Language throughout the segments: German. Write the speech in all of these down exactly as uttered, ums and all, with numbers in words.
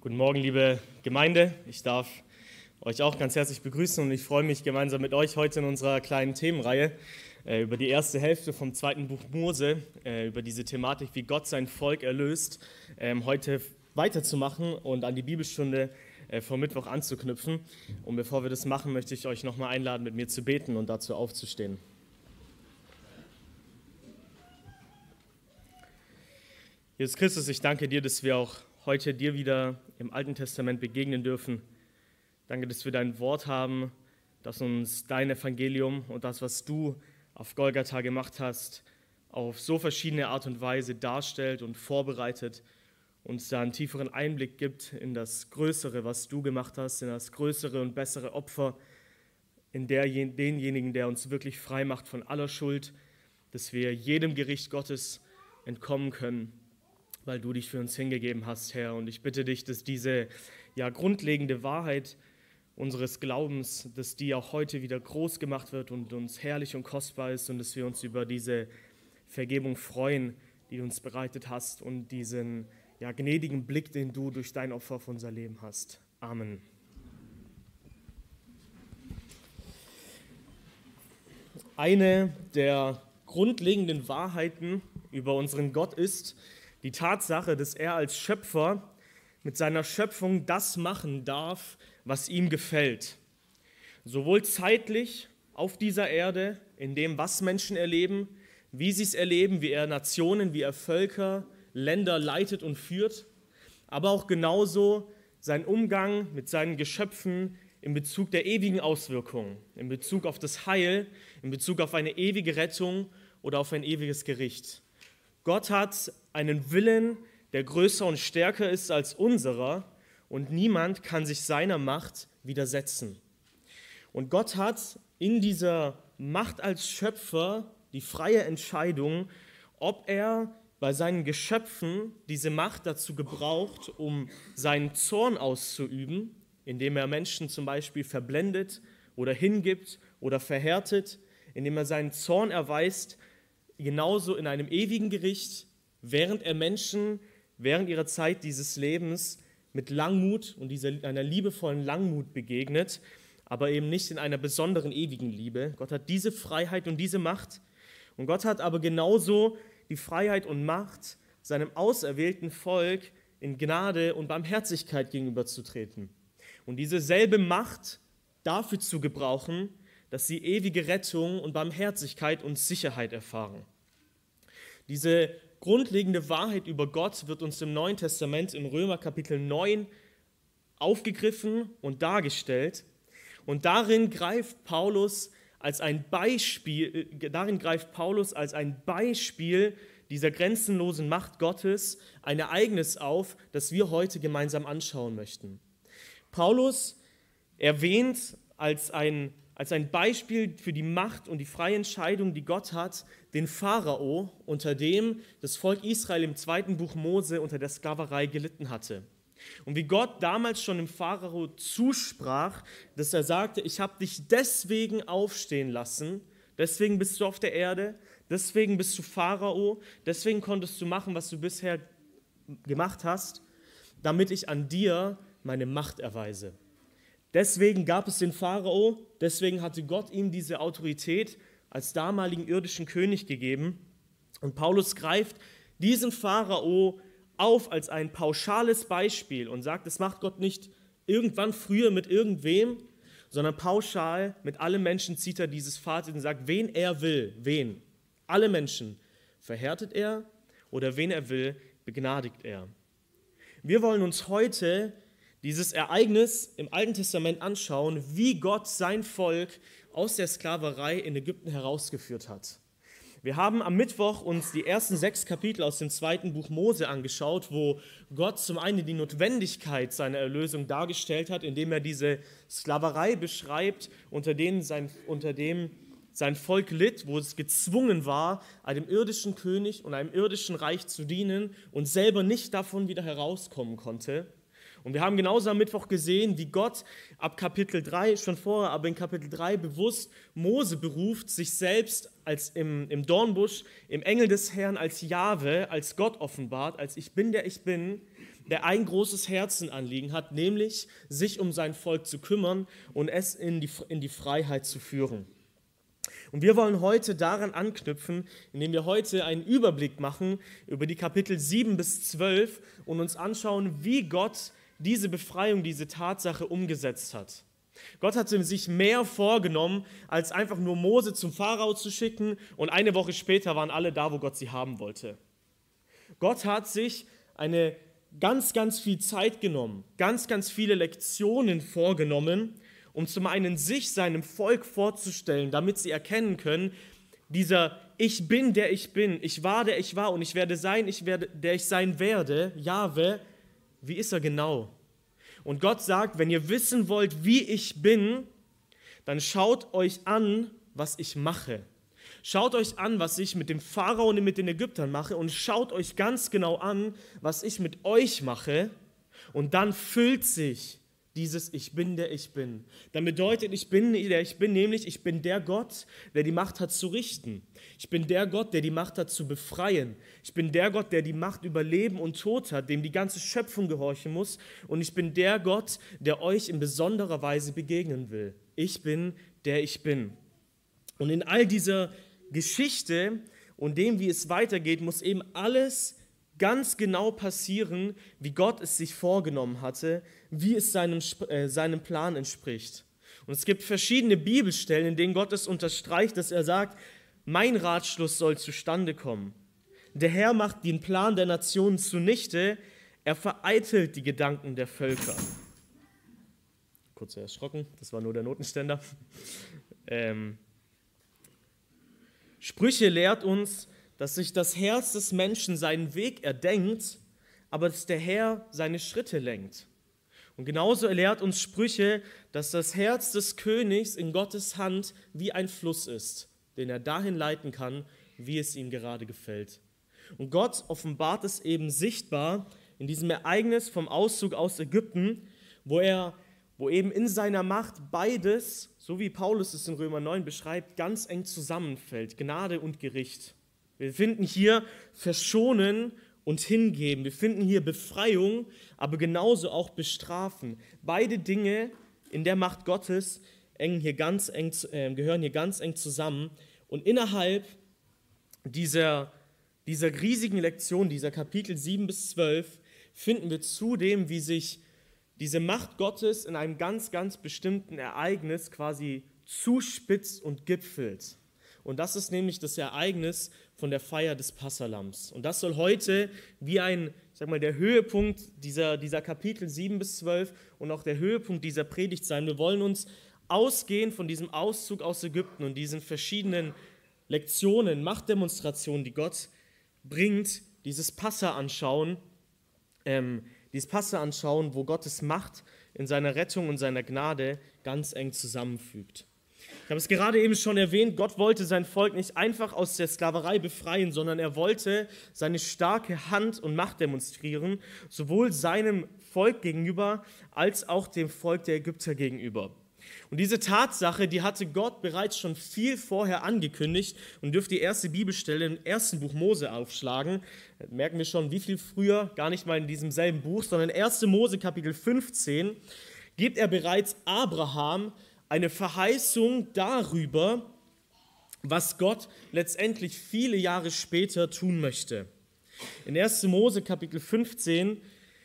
Guten Morgen, liebe Gemeinde. Ich darf euch auch ganz herzlich begrüßen und ich freue mich, gemeinsam mit euch heute in unserer kleinen Themenreihe äh, über die erste Hälfte vom zweiten Buch Mose, äh, über diese Thematik, wie Gott sein Volk erlöst, ähm, heute weiterzumachen und an die Bibelstunde äh, vom Mittwoch anzuknüpfen. Und bevor wir das machen, möchte ich euch nochmal einladen, mit mir zu beten und dazu aufzustehen. Jesus Christus, ich danke dir, dass wir auch heute dir wieder im Alten Testament begegnen dürfen. Danke, dass wir dein Wort haben, dass uns dein Evangelium und das, was du auf Golgatha gemacht hast, auf so verschiedene Art und Weise darstellt und vorbereitet, uns da einen tieferen Einblick gibt in das Größere, was du gemacht hast, in das größere und bessere Opfer, in der, denjenigen, der uns wirklich frei macht von aller Schuld, dass wir jedem Gericht Gottes entkommen können, weil du dich für uns hingegeben hast, Herr. Und ich bitte dich, dass diese ja, grundlegende Wahrheit unseres Glaubens, dass die auch heute wieder groß gemacht wird und uns herrlich und kostbar ist und dass wir uns über diese Vergebung freuen, die du uns bereitet hast und diesen ja, gnädigen Blick, den du durch dein Opfer auf unser Leben hast. Amen. Eine der grundlegenden Wahrheiten über unseren Gott ist die Tatsache, dass er als Schöpfer mit seiner Schöpfung das machen darf, was ihm gefällt. Sowohl zeitlich auf dieser Erde, in dem, was Menschen erleben, wie sie es erleben, wie er Nationen, wie er Völker, Länder leitet und führt, aber auch genauso sein Umgang mit seinen Geschöpfen in Bezug der ewigen Auswirkungen, in Bezug auf das Heil, in Bezug auf eine ewige Rettung oder auf ein ewiges Gericht. Gott hat einen Willen, der größer und stärker ist als unserer und niemand kann sich seiner Macht widersetzen. Und Gott hat in dieser Macht als Schöpfer die freie Entscheidung, ob er bei seinen Geschöpfen diese Macht dazu gebraucht, um seinen Zorn auszuüben, indem er Menschen zum Beispiel verblendet oder hingibt oder verhärtet, indem er seinen Zorn erweist, genauso in einem ewigen Gericht, während er Menschen während ihrer Zeit dieses Lebens mit Langmut und dieser, einer liebevollen Langmut begegnet, aber eben nicht in einer besonderen ewigen Liebe. Gott hat diese Freiheit und diese Macht. Und Gott hat aber genauso die Freiheit und Macht, seinem auserwählten Volk in Gnade und Barmherzigkeit gegenüberzutreten. Und diese selbe Macht dafür zu gebrauchen, dass sie ewige Rettung und Barmherzigkeit und Sicherheit erfahren. Diese grundlegende Wahrheit über Gott wird uns im Neuen Testament in Römer Kapitel neun aufgegriffen und dargestellt. Und darin greift Paulus als ein Beispiel, darin greift Paulus als ein Beispiel dieser grenzenlosen Macht Gottes ein Ereignis auf, das wir heute gemeinsam anschauen möchten. Paulus erwähnt als ein Als ein Beispiel für die Macht und die freie Entscheidung, die Gott hat, den Pharao, unter dem das Volk Israel im zweiten Buch Mose unter der Sklaverei gelitten hatte. Und wie Gott damals schon dem Pharao zusprach, dass er sagte, ich habe dich deswegen aufstehen lassen, deswegen bist du auf der Erde, deswegen bist du Pharao, deswegen konntest du machen, was du bisher gemacht hast, damit ich an dir meine Macht erweise. Deswegen gab es den Pharao, deswegen hatte Gott ihm diese Autorität als damaligen irdischen König gegeben. Und Paulus greift diesen Pharao auf als ein pauschales Beispiel und sagt, das macht Gott nicht irgendwann früher mit irgendwem, sondern pauschal mit allen Menschen zieht er dieses Fazit und sagt, wen er will, wen? Alle Menschen verhärtet er oder wen er will, begnadigt er. Wir wollen uns heute dieses Ereignis im Alten Testament anschauen, wie Gott sein Volk aus der Sklaverei in Ägypten herausgeführt hat. Wir haben am Mittwoch uns die ersten sechs Kapitel aus dem zweiten Buch Mose angeschaut, wo Gott zum einen die Notwendigkeit seiner Erlösung dargestellt hat, indem er diese Sklaverei beschreibt, unter denen sein, unter dem sein Volk litt, wo es gezwungen war, einem irdischen König und einem irdischen Reich zu dienen und selber nicht davon wieder herauskommen konnte. Und wir haben genauso am Mittwoch gesehen, wie Gott ab Kapitel drei, schon vorher, aber in Kapitel drei bewusst Mose beruft, sich selbst als im, im Dornbusch, im Engel des Herrn, als Jahwe, als Gott offenbart, als ich bin, der ich bin, der ein großes Herzenanliegen hat, nämlich sich um sein Volk zu kümmern und es in die, in die Freiheit zu führen. Und wir wollen heute daran anknüpfen, indem wir heute einen Überblick machen über die Kapitel sieben bis zwölf und uns anschauen, wie Gott diese Befreiung, diese Tatsache umgesetzt hat. Gott hatte sich mehr vorgenommen, als einfach nur Mose zum Pharao zu schicken und eine Woche später waren alle da, wo Gott sie haben wollte. Gott hat sich eine ganz, ganz viel Zeit genommen, ganz, ganz viele Lektionen vorgenommen, um zum einen sich seinem Volk vorzustellen, damit sie erkennen können, dieser Ich bin, der ich bin, ich war, der ich war und ich werde sein, ich werde, der ich sein werde, Jahwe, wie ist er genau? Und Gott sagt, wenn ihr wissen wollt, wie ich bin, dann schaut euch an, was ich mache. Schaut euch an, was ich mit dem Pharao und mit den Ägyptern mache und schaut euch ganz genau an, was ich mit euch mache und dann füllt sich dieses Ich bin, der ich bin. Dann bedeutet, ich bin, der ich bin, nämlich ich bin der Gott, der die Macht hat zu richten. Ich bin der Gott, der die Macht hat zu befreien. Ich bin der Gott, der die Macht über Leben und Tod hat, dem die ganze Schöpfung gehorchen muss. Und ich bin der Gott, der euch in besonderer Weise begegnen will. Ich bin, der ich bin. Und in all dieser Geschichte und dem, wie es weitergeht, muss eben alles ganz genau passieren, wie Gott es sich vorgenommen hatte, wie es seinem, äh, seinem Plan entspricht. Und es gibt verschiedene Bibelstellen, in denen Gott es unterstreicht, dass er sagt, mein Ratschluss soll zustande kommen. Der Herr macht den Plan der Nationen zunichte, er vereitelt die Gedanken der Völker. Kurz erschrocken, das war nur der Notenständer. Ähm, Sprüche lehrt uns, dass sich das Herz des Menschen seinen Weg erdenkt, aber dass der Herr seine Schritte lenkt. Und genauso lehrt uns Sprüche, dass das Herz des Königs in Gottes Hand wie ein Fluss ist, den er dahin leiten kann, wie es ihm gerade gefällt. Und Gott offenbart es eben sichtbar in diesem Ereignis vom Auszug aus Ägypten, wo er, wo eben in seiner Macht beides, so wie Paulus es in Römer neun beschreibt, ganz eng zusammenfällt, Gnade und Gericht. Wir finden hier Verschonen und Hingeben, wir finden hier Befreiung, aber genauso auch Bestrafen. Beide Dinge in der Macht Gottes eng hier ganz eng, äh, gehören hier ganz eng zusammen. Und innerhalb dieser, dieser riesigen Lektion, dieser Kapitel sieben bis zwölf, finden wir zudem, wie sich diese Macht Gottes in einem ganz, ganz bestimmten Ereignis quasi zuspitzt und gipfelt. Und das ist nämlich das Ereignis von der Feier des Passalams. Und das soll heute wie ein, ich sag mal, der Höhepunkt dieser, dieser Kapitel sieben bis zwölf und auch der Höhepunkt dieser Predigt sein. Wir wollen uns ausgehen von diesem Auszug aus Ägypten und diesen verschiedenen Lektionen, Machtdemonstrationen, die Gott bringt, dieses Passa anschauen, ähm, dieses Passa anschauen, wo Gottes Macht in seiner Rettung und seiner Gnade ganz eng zusammenfügt. Ich habe es gerade eben schon erwähnt, Gott wollte sein Volk nicht einfach aus der Sklaverei befreien, sondern er wollte seine starke Hand und Macht demonstrieren, sowohl seinem Volk gegenüber als auch dem Volk der Ägypter gegenüber. Und diese Tatsache, die hatte Gott bereits schon viel vorher angekündigt und dürft die erste Bibelstelle im ersten Buch Mose aufschlagen. Da merken wir schon, wie viel früher, gar nicht mal in diesem selben Buch, sondern erster Mose Kapitel fünfzehn, gibt er bereits Abraham eine Verheißung darüber, was Gott letztendlich viele Jahre später tun möchte. In erster Mose Kapitel fünfzehn,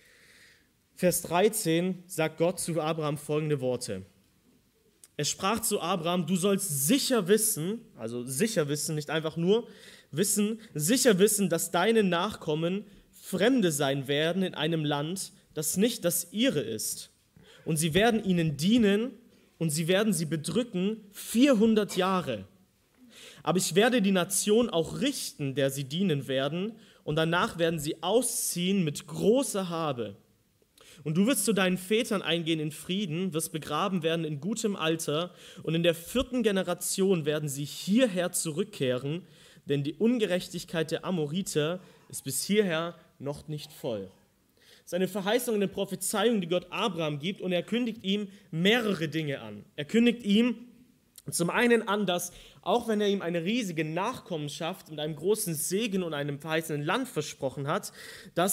Vers dreizehn sagt Gott zu Abraham folgende Worte. Er sprach zu Abraham, du sollst sicher wissen, also sicher wissen, nicht einfach nur wissen, sicher wissen, dass deine Nachkommen Fremde sein werden in einem Land, das nicht das ihre ist. Und sie werden ihnen dienen und sie werden sie bedrücken vierhundert Jahre. Aber ich werde die Nation auch richten, der sie dienen werden, und danach werden sie ausziehen mit großer Habe. Und du wirst zu deinen Vätern eingehen in Frieden, wirst begraben werden in gutem Alter, und in der vierten Generation werden sie hierher zurückkehren, denn die Ungerechtigkeit der Amoriter ist bis hierher noch nicht voll. Das ist eine Verheißung, eine Prophezeiung, die Gott Abraham gibt, und er kündigt ihm mehrere Dinge an. Er kündigt ihm zum einen an, dass auch wenn er ihm eine riesige Nachkommenschaft mit einem großen Segen und einem verheißenen Land versprochen hat, dass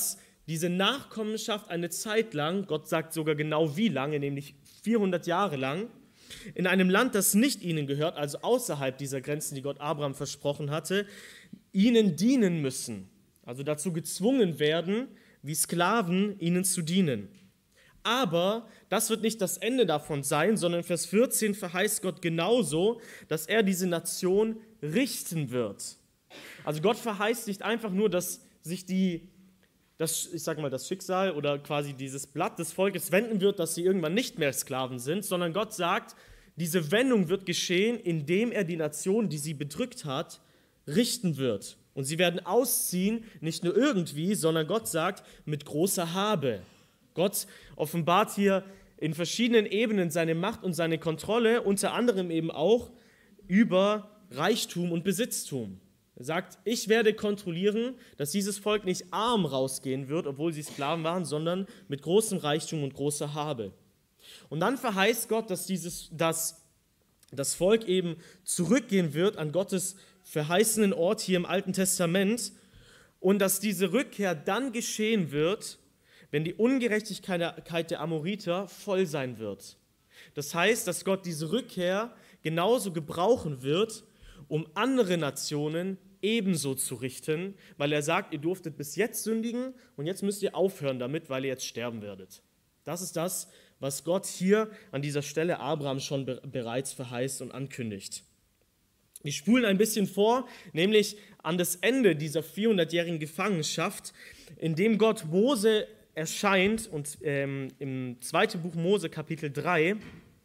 diese Nachkommenschaft eine Zeit lang, Gott sagt sogar genau wie lange, nämlich vierhundert Jahre lang, in einem Land, das nicht ihnen gehört, also außerhalb dieser Grenzen, die Gott Abraham versprochen hatte, ihnen dienen müssen. Also dazu gezwungen werden, wie Sklaven ihnen zu dienen. Aber das wird nicht das Ende davon sein, sondern in Vers vierzehn verheißt Gott genauso, dass er diese Nation richten wird. Also Gott verheißt nicht einfach nur, dass sich die, das, ich sag mal, das Schicksal oder quasi dieses Blatt des Volkes wenden wird, dass sie irgendwann nicht mehr Sklaven sind, sondern Gott sagt, diese Wendung wird geschehen, indem er die Nation, die sie bedrückt hat, richten wird. Und sie werden ausziehen, nicht nur irgendwie, sondern Gott sagt, mit großer Habe. Gott offenbart hier in verschiedenen Ebenen seine Macht und seine Kontrolle, unter anderem eben auch über Reichtum und Besitztum. Er sagt, ich werde kontrollieren, dass dieses Volk nicht arm rausgehen wird, obwohl sie Sklaven waren, sondern mit großem Reichtum und großer Habe. Und dann verheißt Gott, dass, dieses, dass das Volk eben zurückgehen wird an Gottes verheißenen Ort hier im Alten Testament und dass diese Rückkehr dann geschehen wird, wenn die Ungerechtigkeit der Amoriter voll sein wird. Das heißt, dass Gott diese Rückkehr genauso gebrauchen wird, um andere Nationen ebenso zu richten, weil er sagt, ihr durftet bis jetzt sündigen und jetzt müsst ihr aufhören damit, weil ihr jetzt sterben werdet. Das ist das, was Gott hier an dieser Stelle Abraham schon be- bereits verheißt und ankündigt. Wir spulen ein bisschen vor, nämlich an das Ende dieser vierhundertjährigen Gefangenschaft, in dem Gott Mose erscheint und ähm, im zweiten Buch Mose, Kapitel drei.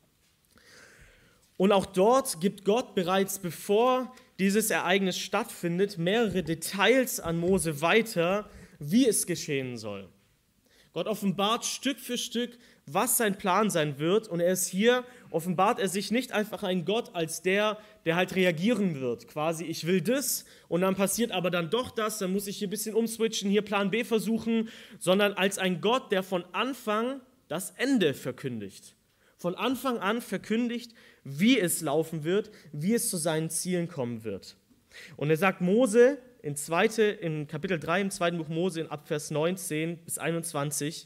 Und auch dort gibt Gott bereits, bevor dieses Ereignis stattfindet, mehrere Details an Mose weiter, wie es geschehen soll. Gott offenbart Stück für Stück, was sein Plan sein wird. Und er ist hier, offenbart er sich nicht einfach ein Gott als der, der halt reagieren wird. Quasi, ich will das und dann passiert aber dann doch das, dann muss ich hier ein bisschen umswitchen, hier Plan B versuchen, sondern als ein Gott, der von Anfang das Ende verkündigt. Von Anfang an verkündigt, wie es laufen wird, wie es zu seinen Zielen kommen wird. Und er sagt Mose in, zweite, in Kapitel drei im zweiten Buch Mose in Abvers neunzehn bis einundzwanzig,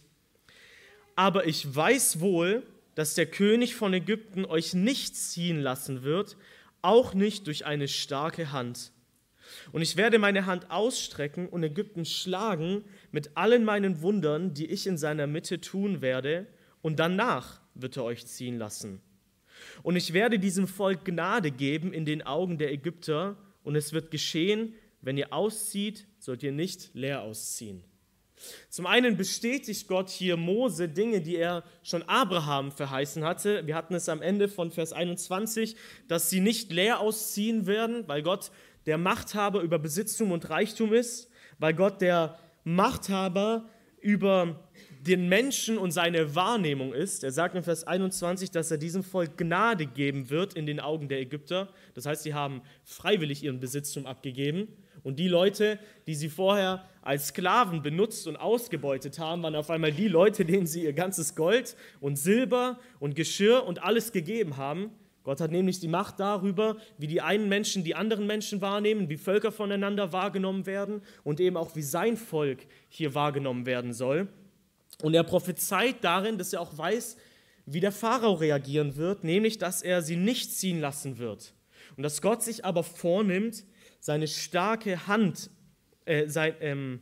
aber ich weiß wohl, dass der König von Ägypten euch nicht ziehen lassen wird, auch nicht durch eine starke Hand. Und ich werde meine Hand ausstrecken und Ägypten schlagen mit allen meinen Wundern, die ich in seiner Mitte tun werde, und danach wird er euch ziehen lassen. Und ich werde diesem Volk Gnade geben in den Augen der Ägypter, und es wird geschehen, wenn ihr auszieht, sollt ihr nicht leer ausziehen. Zum einen bestätigt Gott hier Mose Dinge, die er schon Abraham verheißen hatte. Wir hatten es am Ende von Vers einundzwanzig, dass sie nicht leer ausziehen werden, weil Gott der Machthaber über Besitztum und Reichtum ist, weil Gott der Machthaber über den Menschen und seine Wahrnehmung ist. Er sagt in Vers einundzwanzig, dass er diesem Volk Gnade geben wird in den Augen der Ägypter. Das heißt, sie haben freiwillig ihren Besitztum abgegeben. Und die Leute, die sie vorher als Sklaven benutzt und ausgebeutet haben, waren auf einmal die Leute, denen sie ihr ganzes Gold und Silber und Geschirr und alles gegeben haben. Gott hat nämlich die Macht darüber, wie die einen Menschen die anderen Menschen wahrnehmen, wie Völker voneinander wahrgenommen werden und eben auch wie sein Volk hier wahrgenommen werden soll. Und er prophezeit darin, dass er auch weiß, wie der Pharao reagieren wird, nämlich, dass er sie nicht ziehen lassen wird. Und dass Gott sich aber vornimmt, seine starke Hand, äh, sein, ähm,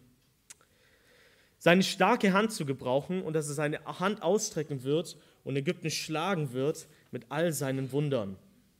seine starke Hand zu gebrauchen und dass er seine Hand ausstrecken wird und Ägypten schlagen wird mit all seinen Wundern.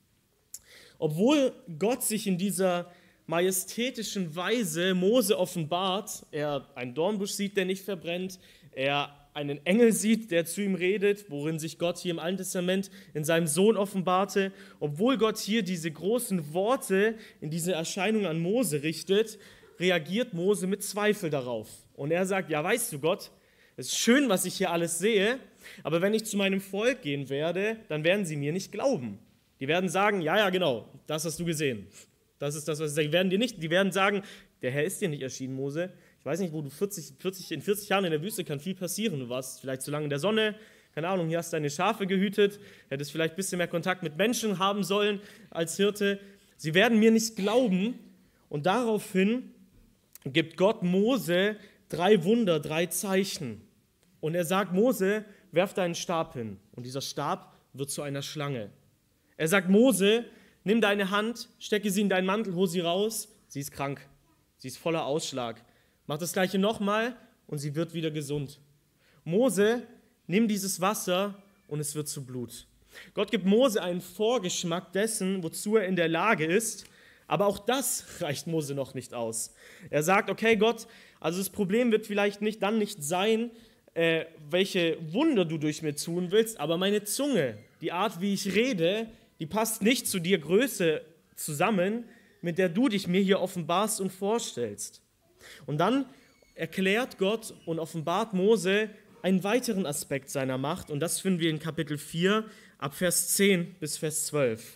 Obwohl Gott sich in dieser majestätischen Weise Mose offenbart, er einen Dornbusch sieht, der nicht verbrennt, er einen Engel sieht, der zu ihm redet, worin sich Gott hier im Alten Testament in seinem Sohn offenbarte, obwohl Gott hier diese großen Worte in diese Erscheinung an Mose richtet, reagiert Mose mit Zweifel darauf. Und er sagt, ja, weißt du Gott, es ist schön, was ich hier alles sehe, aber wenn ich zu meinem Volk gehen werde, dann werden sie mir nicht glauben. Die werden sagen, ja, ja, genau, das hast du gesehen. Das ist das, was ich sage. Die werden dir nicht, die werden sagen, der Herr ist dir nicht erschienen, Mose. Ich weiß nicht, wo du vierzig, vierzig, in vierzig Jahren in der Wüste kann viel passieren. Du warst vielleicht zu lange in der Sonne, keine Ahnung, hier hast du deine Schafe gehütet, hättest vielleicht ein bisschen mehr Kontakt mit Menschen haben sollen als Hirte. Sie werden mir nicht glauben und daraufhin gibt Gott Mose drei Wunder, drei Zeichen. Und er sagt, Mose, werf deinen Stab hin. Und dieser Stab wird zu einer Schlange. Er sagt, Mose, nimm deine Hand, stecke sie in deinen Mantel, hol sie raus. Sie ist krank. Sie ist voller Ausschlag. Mach das Gleiche nochmal und sie wird wieder gesund. Mose, nimm dieses Wasser und es wird zu Blut. Gott gibt Mose einen Vorgeschmack dessen, wozu er in der Lage ist. Aber auch das reicht Mose noch nicht aus. Er sagt, okay Gott, also das Problem wird vielleicht nicht dann nicht sein, äh, welche Wunder du durch mir tun willst, aber meine Zunge, die Art, wie ich rede, die passt nicht zu der Größe zusammen, mit der du dich mir hier offenbarst und vorstellst. Und dann erklärt Gott und offenbart Mose einen weiteren Aspekt seiner Macht, und das finden wir in Kapitel vier, ab Vers zehn bis Vers zwölf.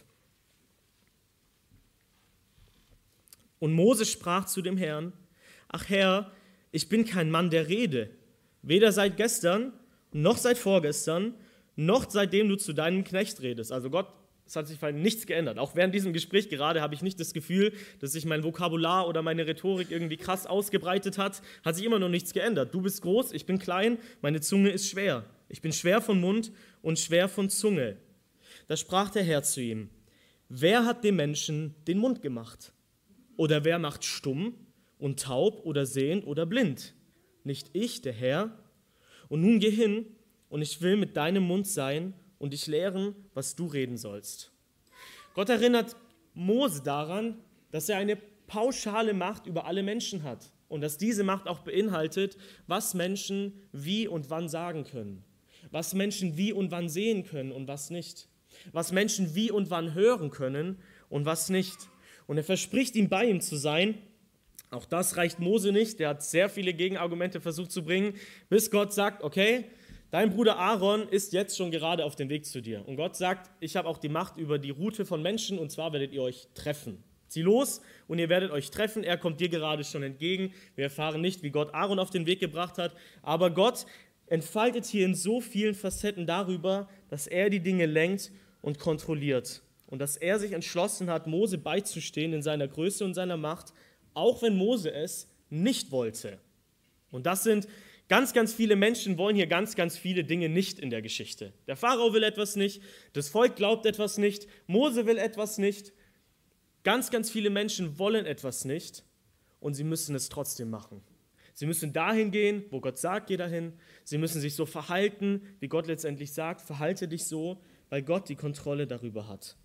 Und Mose sprach zu dem Herrn, ach Herr, ich bin kein Mann der Rede, weder seit gestern, noch seit vorgestern, noch seitdem du zu deinem Knecht redest. Also Gott, es hat sich nichts geändert. Auch während diesem Gespräch gerade habe ich nicht das Gefühl, dass sich mein Vokabular oder meine Rhetorik irgendwie krass ausgebreitet hat. Hat sich immer noch nichts geändert. Du bist groß, ich bin klein, meine Zunge ist schwer. Ich bin schwer von Mund und schwer von Zunge. Da sprach der Herr zu ihm, wer hat dem Menschen den Mund gemacht? Oder wer macht stumm und taub oder sehend oder blind? Nicht ich, der Herr? Und nun geh hin, und ich will mit deinem Mund sein und dich lehren, was du reden sollst. Gott erinnert Mose daran, dass er eine pauschale Macht über alle Menschen hat und dass diese Macht auch beinhaltet, was Menschen wie und wann sagen können, was Menschen wie und wann sehen können und was nicht, was Menschen wie und wann hören können und was nicht. Und er verspricht ihm, bei ihm zu sein. Auch das reicht Mose nicht, der hat sehr viele Gegenargumente versucht zu bringen, bis Gott sagt, okay, dein Bruder Aaron ist jetzt schon gerade auf dem Weg zu dir. Und Gott sagt, ich habe auch die Macht über die Route von Menschen, und zwar werdet ihr euch treffen. Zieh los und ihr werdet euch treffen. Er kommt dir gerade schon entgegen. Wir erfahren nicht, wie Gott Aaron auf den Weg gebracht hat, aber Gott entfaltet hier in so vielen Facetten darüber, dass er die Dinge lenkt und kontrolliert. Und dass er sich entschlossen hat, Mose beizustehen in seiner Größe und seiner Macht, auch wenn Mose es nicht wollte. Und das sind ganz, ganz viele Menschen, wollen hier ganz, ganz viele Dinge nicht in der Geschichte. Der Pharao will etwas nicht, das Volk glaubt etwas nicht, Mose will etwas nicht. Ganz, ganz viele Menschen wollen etwas nicht und sie müssen es trotzdem machen. Sie müssen dahin gehen, wo Gott sagt, geh dahin. Sie müssen sich so verhalten, wie Gott letztendlich sagt, verhalte dich so, weil Gott die Kontrolle darüber hat.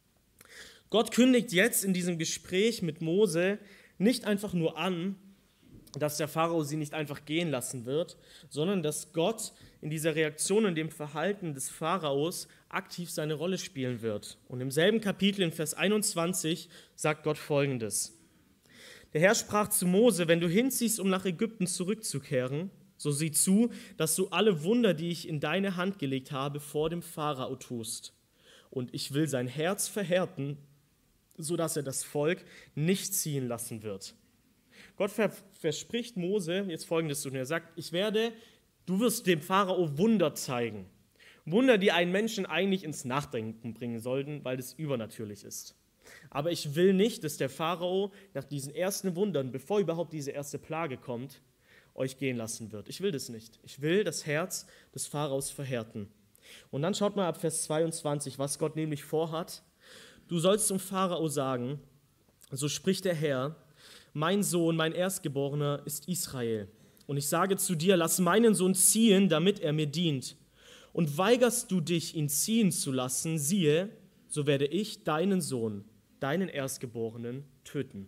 Gott kündigt jetzt in diesem Gespräch mit Mose nicht einfach nur an, dass der Pharao sie nicht einfach gehen lassen wird, sondern dass Gott in dieser Reaktion, in dem Verhalten des Pharaos aktiv seine Rolle spielen wird. Und im selben Kapitel in Vers einundzwanzig sagt Gott Folgendes. Der Herr sprach zu Mose, wenn du hinziehst, um nach Ägypten zurückzukehren, so sieh zu, dass du alle Wunder, die ich in deine Hand gelegt habe, vor dem Pharao tust. Und ich will sein Herz verhärten, sodass er das Volk nicht ziehen lassen wird. Gott verspricht Mose jetzt Folgendes, und er sagt, ich werde, du wirst dem Pharao Wunder zeigen. Wunder, die einen Menschen eigentlich ins Nachdenken bringen sollten, weil es übernatürlich ist. Aber ich will nicht, dass der Pharao nach diesen ersten Wundern, bevor überhaupt diese erste Plage kommt, euch gehen lassen wird. Ich will das nicht. Ich will das Herz des Pharaos verhärten. Und dann schaut mal ab Vers zweiundzwanzig, was Gott nämlich vorhat. Du sollst zum Pharao sagen, so spricht der Herr, mein Sohn, mein Erstgeborener ist Israel. Und ich sage zu dir, lass meinen Sohn ziehen, damit er mir dient. Und weigerst du dich, ihn ziehen zu lassen, siehe, so werde ich deinen Sohn, deinen Erstgeborenen, töten.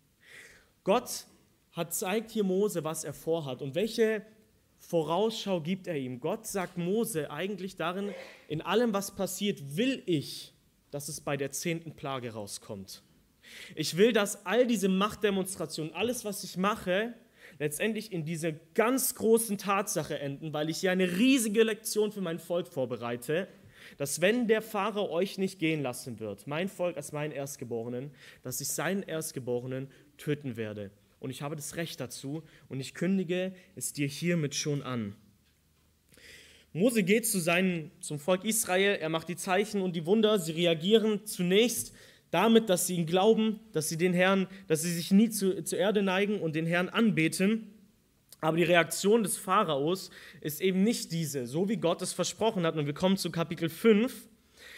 Gott hat zeigt hier Mose, was er vorhat und welche Vorausschau gibt er ihm. Gott sagt Mose eigentlich darin, in allem, was passiert, will ich, dass es bei der zehnten Plage rauskommt. Ich will, dass all diese Machtdemonstrationen, alles, was ich mache, letztendlich in dieser ganz großen Tatsache enden, weil ich hier eine riesige Lektion für mein Volk vorbereite, dass wenn der Pharao euch nicht gehen lassen wird, mein Volk als meinen Erstgeborenen, dass ich seinen Erstgeborenen töten werde. Und ich habe das Recht dazu und ich kündige es dir hiermit schon an. Mose geht zu seinen, zum Volk Israel, er macht die Zeichen und die Wunder, sie reagieren zunächst damit, dass sie ihn glauben, dass sie den Herrn, dass sie sich nie zu, zur Erde neigen und den Herrn anbeten. Aber die Reaktion des Pharaos ist eben nicht diese, so wie Gott es versprochen hat. Und wir kommen zu Kapitel fünf.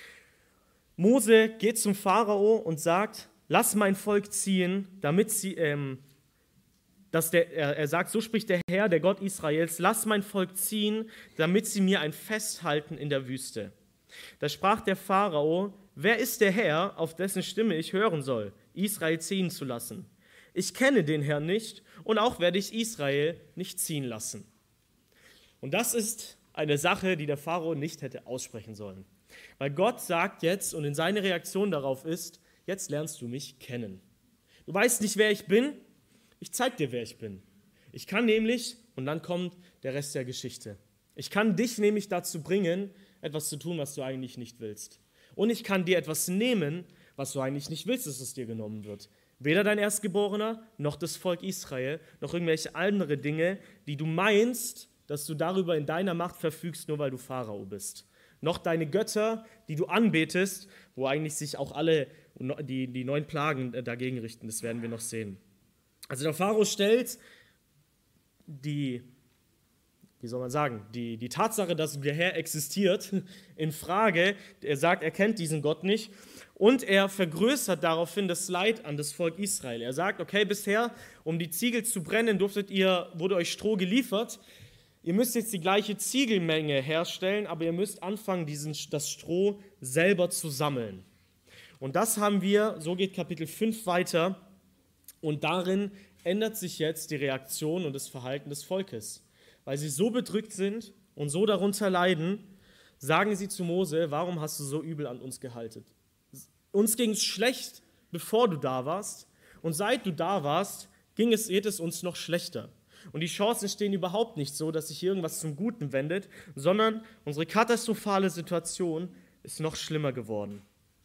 Mose geht zum Pharao und sagt, lass mein Volk ziehen, damit sie, ähm, dass der, er, er sagt, so spricht der Herr, der Gott Israels, lass mein Volk ziehen, damit sie mir ein Fest halten in der Wüste. Da sprach der Pharao, wer ist der Herr, auf dessen Stimme ich hören soll, Israel ziehen zu lassen? Ich kenne den Herrn nicht und auch werde ich Israel nicht ziehen lassen. Und das ist eine Sache, die der Pharao nicht hätte aussprechen sollen. Weil Gott sagt jetzt, und in seine Reaktion darauf ist, jetzt lernst du mich kennen. Du weißt nicht, wer ich bin, ich zeige dir, wer ich bin. Ich kann nämlich, und dann kommt der Rest der Geschichte, ich kann dich nämlich dazu bringen, etwas zu tun, was du eigentlich nicht willst. Und ich kann dir etwas nehmen, was du eigentlich nicht willst, dass es dir genommen wird. Weder dein Erstgeborener, noch das Volk Israel, noch irgendwelche andere Dinge, die du meinst, dass du darüber in deiner Macht verfügst, nur weil du Pharao bist. Noch deine Götter, die du anbetest, wo eigentlich sich auch alle die, die neun Plagen dagegen richten, das werden wir noch sehen. Also der Pharao stellt die, wie soll man sagen, die, die Tatsache, dass der Herr existiert, in Frage. Er sagt, er kennt diesen Gott nicht. Und er vergrößert daraufhin das Leid an das Volk Israel. Er sagt, okay, bisher, um die Ziegel zu brennen, durftet ihr, wurde euch Stroh geliefert. Ihr müsst jetzt die gleiche Ziegelmenge herstellen, aber ihr müsst anfangen, diesen, das Stroh selber zu sammeln. Und das haben wir, so geht Kapitel fünf weiter, und darin ändert sich jetzt die Reaktion und das Verhalten des Volkes. Weil sie so bedrückt sind und so darunter leiden, sagen sie zu Mose, warum hast du so übel an uns gehalten? Uns ging es schlecht, bevor du da warst, und seit du da warst, ging es, geht es uns noch schlechter. Und die Chancen stehen überhaupt nicht so, dass sich irgendwas zum Guten wendet, sondern unsere katastrophale Situation ist noch schlimmer geworden.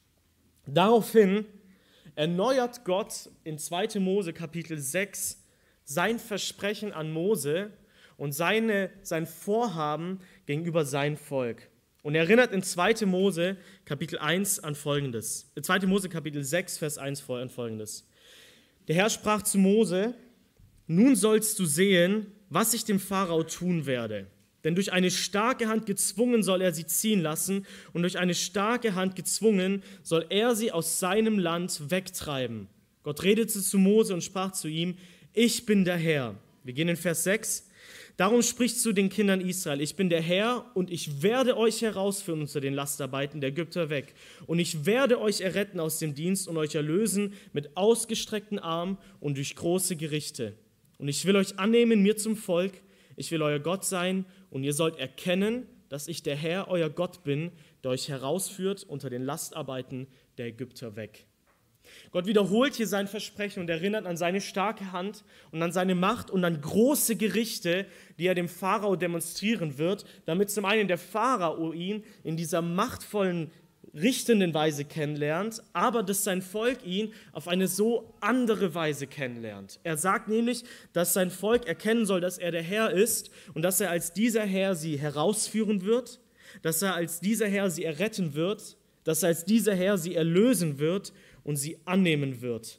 Daraufhin erneuert Gott in zweiter Mose Kapitel sechs sein Versprechen an Mose und seine, sein Vorhaben gegenüber seinem Volk. Und er erinnert in zweiter Mose Kapitel eins an Folgendes. In zweiter Mose Kapitel sechs, Vers eins an Folgendes. Der Herr sprach zu Mose, nun sollst du sehen, was ich dem Pharao tun werde. Denn durch eine starke Hand gezwungen soll er sie ziehen lassen und durch eine starke Hand gezwungen soll er sie aus seinem Land wegtreiben. Gott redete zu Mose und sprach zu ihm, ich bin der Herr. Wir gehen in Vers sechs. Darum spricht zu den Kindern Israel, ich bin der Herr und ich werde euch herausführen unter den Lastarbeiten der Ägypter weg. Und ich werde euch erretten aus dem Dienst und euch erlösen mit ausgestreckten Armen und durch große Gerichte. Und ich will euch annehmen, mir zum Volk, ich will euer Gott sein und ihr sollt erkennen, dass ich der Herr, euer Gott bin, der euch herausführt unter den Lastarbeiten der Ägypter weg. Gott wiederholt hier sein Versprechen und erinnert an seine starke Hand und an seine Macht und an große Gerichte, die er dem Pharao demonstrieren wird, damit zum einen der Pharao ihn in dieser machtvollen, richtenden Weise kennenlernt, aber dass sein Volk ihn auf eine so andere Weise kennenlernt. Er sagt nämlich, dass sein Volk erkennen soll, dass er der Herr ist und dass er als dieser Herr sie herausführen wird, dass er als dieser Herr sie erretten wird, dass er als dieser Herr sie erlösen wird und sie annehmen wird.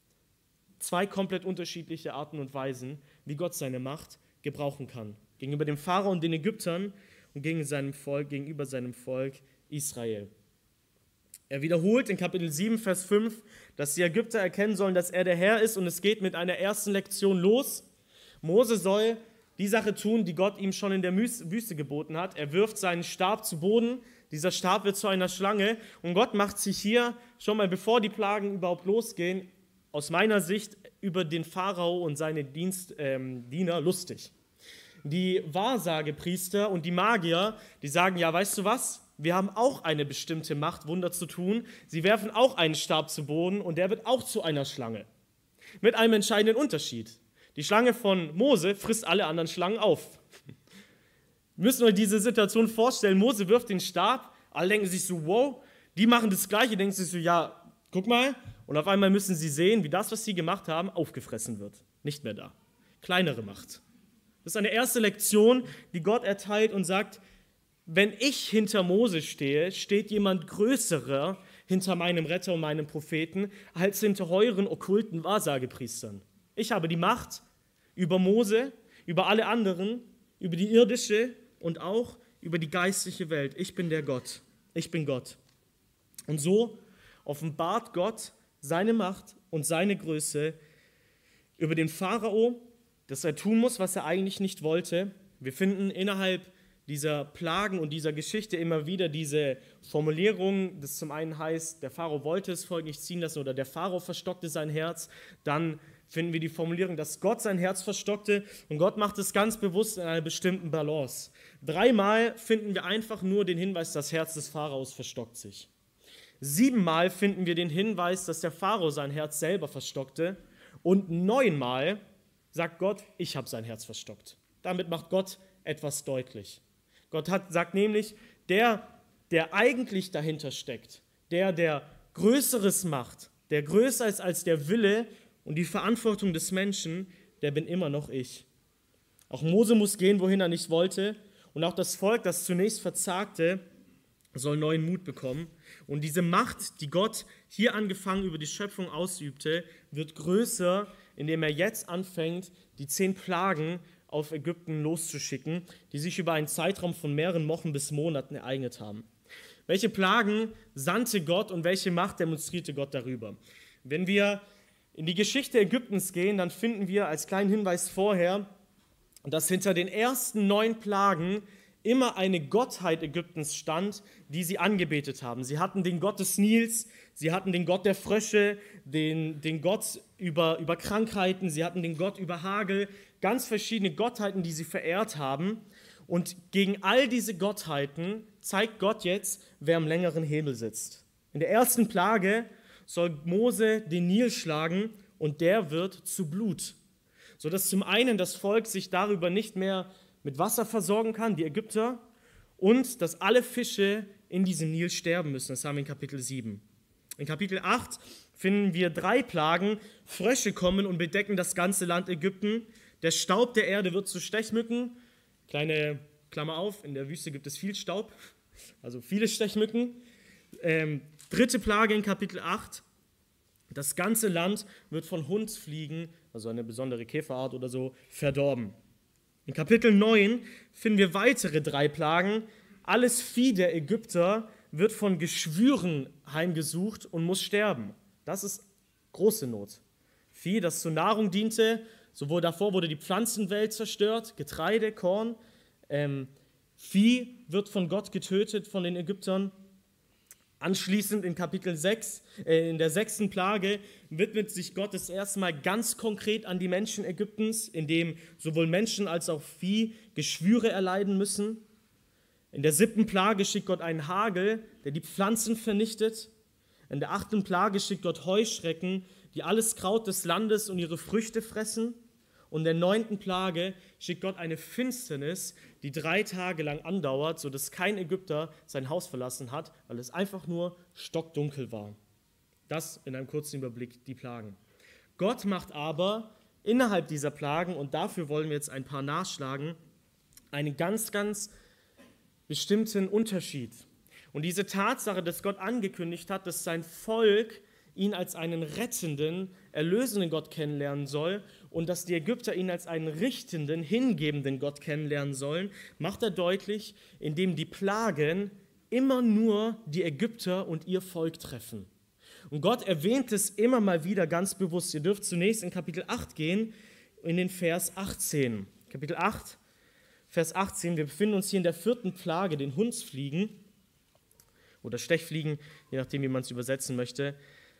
Zwei komplett unterschiedliche Arten und Weisen, wie Gott seine Macht gebrauchen kann. Gegenüber dem Pharao und den Ägyptern und gegen seinem Volk, gegenüber seinem Volk Israel. Er wiederholt in Kapitel sieben, Vers fünf, dass die Ägypter erkennen sollen, dass er der Herr ist, und es geht mit einer ersten Lektion los. Mose soll die Sache tun, die Gott ihm schon in der Wüste geboten hat. Er wirft seinen Stab zu Boden, dieser Stab wird zu einer Schlange und Gott macht sich hier schon mal, bevor die Plagen überhaupt losgehen, aus meiner Sicht über den Pharao und seine Dienst, ähm, Diener lustig. Die Wahrsagepriester und die Magier, die sagen, ja, weißt du was? Wir haben auch eine bestimmte Macht, Wunder zu tun. Sie werfen auch einen Stab zu Boden und der wird auch zu einer Schlange. Mit einem entscheidenden Unterschied. Die Schlange von Mose frisst alle anderen Schlangen auf. Wir müssen euch diese Situation vorstellen. Mose wirft den Stab, alle denken sich so, wow, die machen das Gleiche, denken sich so, ja, guck mal. Und auf einmal müssen sie sehen, wie das, was sie gemacht haben, aufgefressen wird. Nicht mehr da. Kleinere Macht. Das ist eine erste Lektion, die Gott erteilt und sagt, wenn ich hinter Mose stehe, steht jemand Größerer hinter meinem Retter und meinem Propheten, als hinter euren okkulten Wahrsagepriestern. Ich habe die Macht über Mose, über alle anderen, über die irdische und auch über die geistliche Welt. Ich bin der Gott. Ich bin Gott. Und so offenbart Gott seine Macht und seine Größe über den Pharao, dass er tun muss, was er eigentlich nicht wollte. Wir finden innerhalb dieser Plagen und dieser Geschichte immer wieder diese Formulierung, das zum einen heißt, der Pharao wollte das Volk nicht ziehen lassen oder der Pharao verstockte sein Herz. Dann finden wir die Formulierung, dass Gott sein Herz verstockte und Gott macht es ganz bewusst in einer bestimmten Balance. Dreimal finden wir einfach nur den Hinweis, das Herz des Pharaos verstockt sich. Siebenmal finden wir den Hinweis, dass der Pharao sein Herz selber verstockte und neunmal sagt Gott, ich habe sein Herz verstockt. Damit macht Gott etwas deutlich. Gott hat, sagt nämlich, der, der eigentlich dahinter steckt, der, der Größeres macht, der größer ist als der Wille und die Verantwortung des Menschen, der bin immer noch ich. Auch Mose muss gehen, wohin er nicht wollte, und auch das Volk, das zunächst verzagte, soll neuen Mut bekommen. Und diese Macht, die Gott hier angefangen über die Schöpfung ausübte, wird größer, indem er jetzt anfängt, die zehn Plagen auf Ägypten loszuschicken, die sich über einen Zeitraum von mehreren Wochen bis Monaten ereignet haben. Welche Plagen sandte Gott und welche Macht demonstrierte Gott darüber? Wenn wir in die Geschichte Ägyptens gehen, dann finden wir als kleinen Hinweis vorher, dass hinter den ersten neun Plagen immer eine Gottheit Ägyptens stand, die sie angebetet haben. Sie hatten den Gott des Nils, sie hatten den Gott der Frösche, den, den Gott über, über Krankheiten, sie hatten den Gott über Hagel, ganz verschiedene Gottheiten, die sie verehrt haben. Und gegen all diese Gottheiten zeigt Gott jetzt, wer am längeren Hebel sitzt. In der ersten Plage soll Mose den Nil schlagen und der wird zu Blut, sodass zum einen das Volk sich darüber nicht mehr mit Wasser versorgen kann, die Ägypter, und dass alle Fische in diesem Nil sterben müssen. Das haben wir in Kapitel sieben. In Kapitel acht finden wir drei Plagen. Frösche kommen und bedecken das ganze Land Ägypten. Der Staub der Erde wird zu Stechmücken. Kleine Klammer auf, in der Wüste gibt es viel Staub, also viele Stechmücken. Ähm, dritte Plage in Kapitel acht. Das ganze Land wird von Hundsfliegen, also eine besondere Käferart oder so, verdorben. In Kapitel neun finden wir weitere drei Plagen. Alles Vieh der Ägypter wird von Geschwüren heimgesucht und muss sterben. Das ist große Not. Vieh, das zur Nahrung diente, sowohl davor wurde die Pflanzenwelt zerstört, Getreide, Korn. Ähm, Vieh wird von Gott getötet, von den Ägyptern. Anschließend in Kapitel sechs, äh, in der sechsten Plage, widmet sich Gott das erste Mal ganz konkret an die Menschen Ägyptens, indem sowohl Menschen als auch Vieh Geschwüre erleiden müssen. In der siebten Plage schickt Gott einen Hagel, der die Pflanzen vernichtet. In der achten Plage schickt Gott Heuschrecken, die alles Kraut des Landes und ihre Früchte fressen. Und in der neunten Plage schickt Gott eine Finsternis, die drei Tage lang andauert, sodass kein Ägypter sein Haus verlassen hat, weil es einfach nur stockdunkel war. Das in einem kurzen Überblick die Plagen. Gott macht aber innerhalb dieser Plagen, und dafür wollen wir jetzt ein paar nachschlagen, einen ganz, ganz bestimmten Unterschied. Und diese Tatsache, dass Gott angekündigt hat, dass sein Volk ihn als einen rettenden, erlösenden Gott kennenlernen soll und dass die Ägypter ihn als einen richtenden, hingebenden Gott kennenlernen sollen, macht er deutlich, indem die Plagen immer nur die Ägypter und ihr Volk treffen. Und Gott erwähnt es immer mal wieder ganz bewusst. Ihr dürft zunächst in Kapitel acht gehen, in den Vers achtzehn. Kapitel acht, Vers achtzehn, wir befinden uns hier in der vierten Plage, den Hundsfliegen oder Stechfliegen, je nachdem, wie man es übersetzen möchte.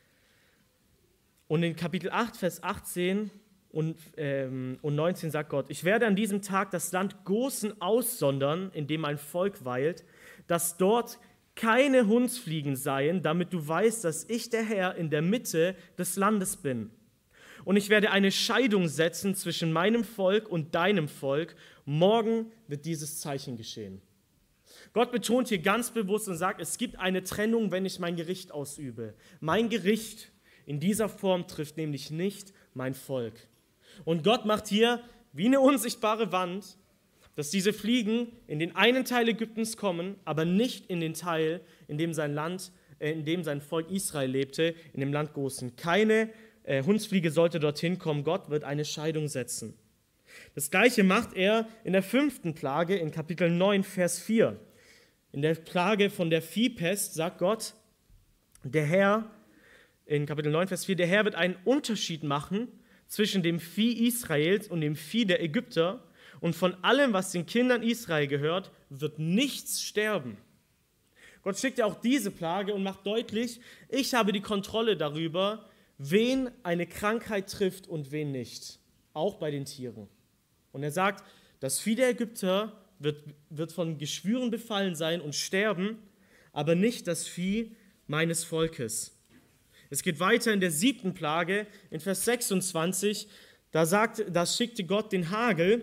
Und in Kapitel acht, Vers achtzehn und, ähm, und neunzehn sagt Gott, ich werde an diesem Tag das Land Gosen aussondern, in dem mein Volk weilt, dass dort keine Hundsfliegen seien, damit du weißt, dass ich der Herr in der Mitte des Landes bin. Und ich werde eine Scheidung setzen zwischen meinem Volk und deinem Volk. Morgen wird dieses Zeichen geschehen. Gott betont hier ganz bewusst und sagt, es gibt eine Trennung, wenn ich mein Gericht ausübe. Mein Gericht in dieser Form trifft nämlich nicht mein Volk. Und Gott macht hier wie eine unsichtbare Wand, dass diese Fliegen in den einen Teil Ägyptens kommen, aber nicht in den Teil, in dem sein Land, äh, in dem sein Volk Israel lebte, in dem Land Gosen. Keine äh, Hundsfliege sollte dorthin kommen. Gott wird eine Scheidung setzen. Das Gleiche macht er in der fünften Plage in Kapitel neun, Vers vier. In der Plage von der Viehpest sagt Gott, der Herr, in Kapitel neun, Vers vier, der Herr wird einen Unterschied machen zwischen dem Vieh Israels und dem Vieh der Ägypter, und von allem, was den Kindern Israel gehört, wird nichts sterben. Gott schickt ja auch diese Plage und macht deutlich, ich habe die Kontrolle darüber, wen eine Krankheit trifft und wen nicht, auch bei den Tieren. Und er sagt, das Vieh der Ägypter wird, wird von Geschwüren befallen sein und sterben, aber nicht das Vieh meines Volkes. Es geht weiter in der siebten Plage, in Vers sechsundzwanzig, da, sagt, da schickte Gott den Hagel,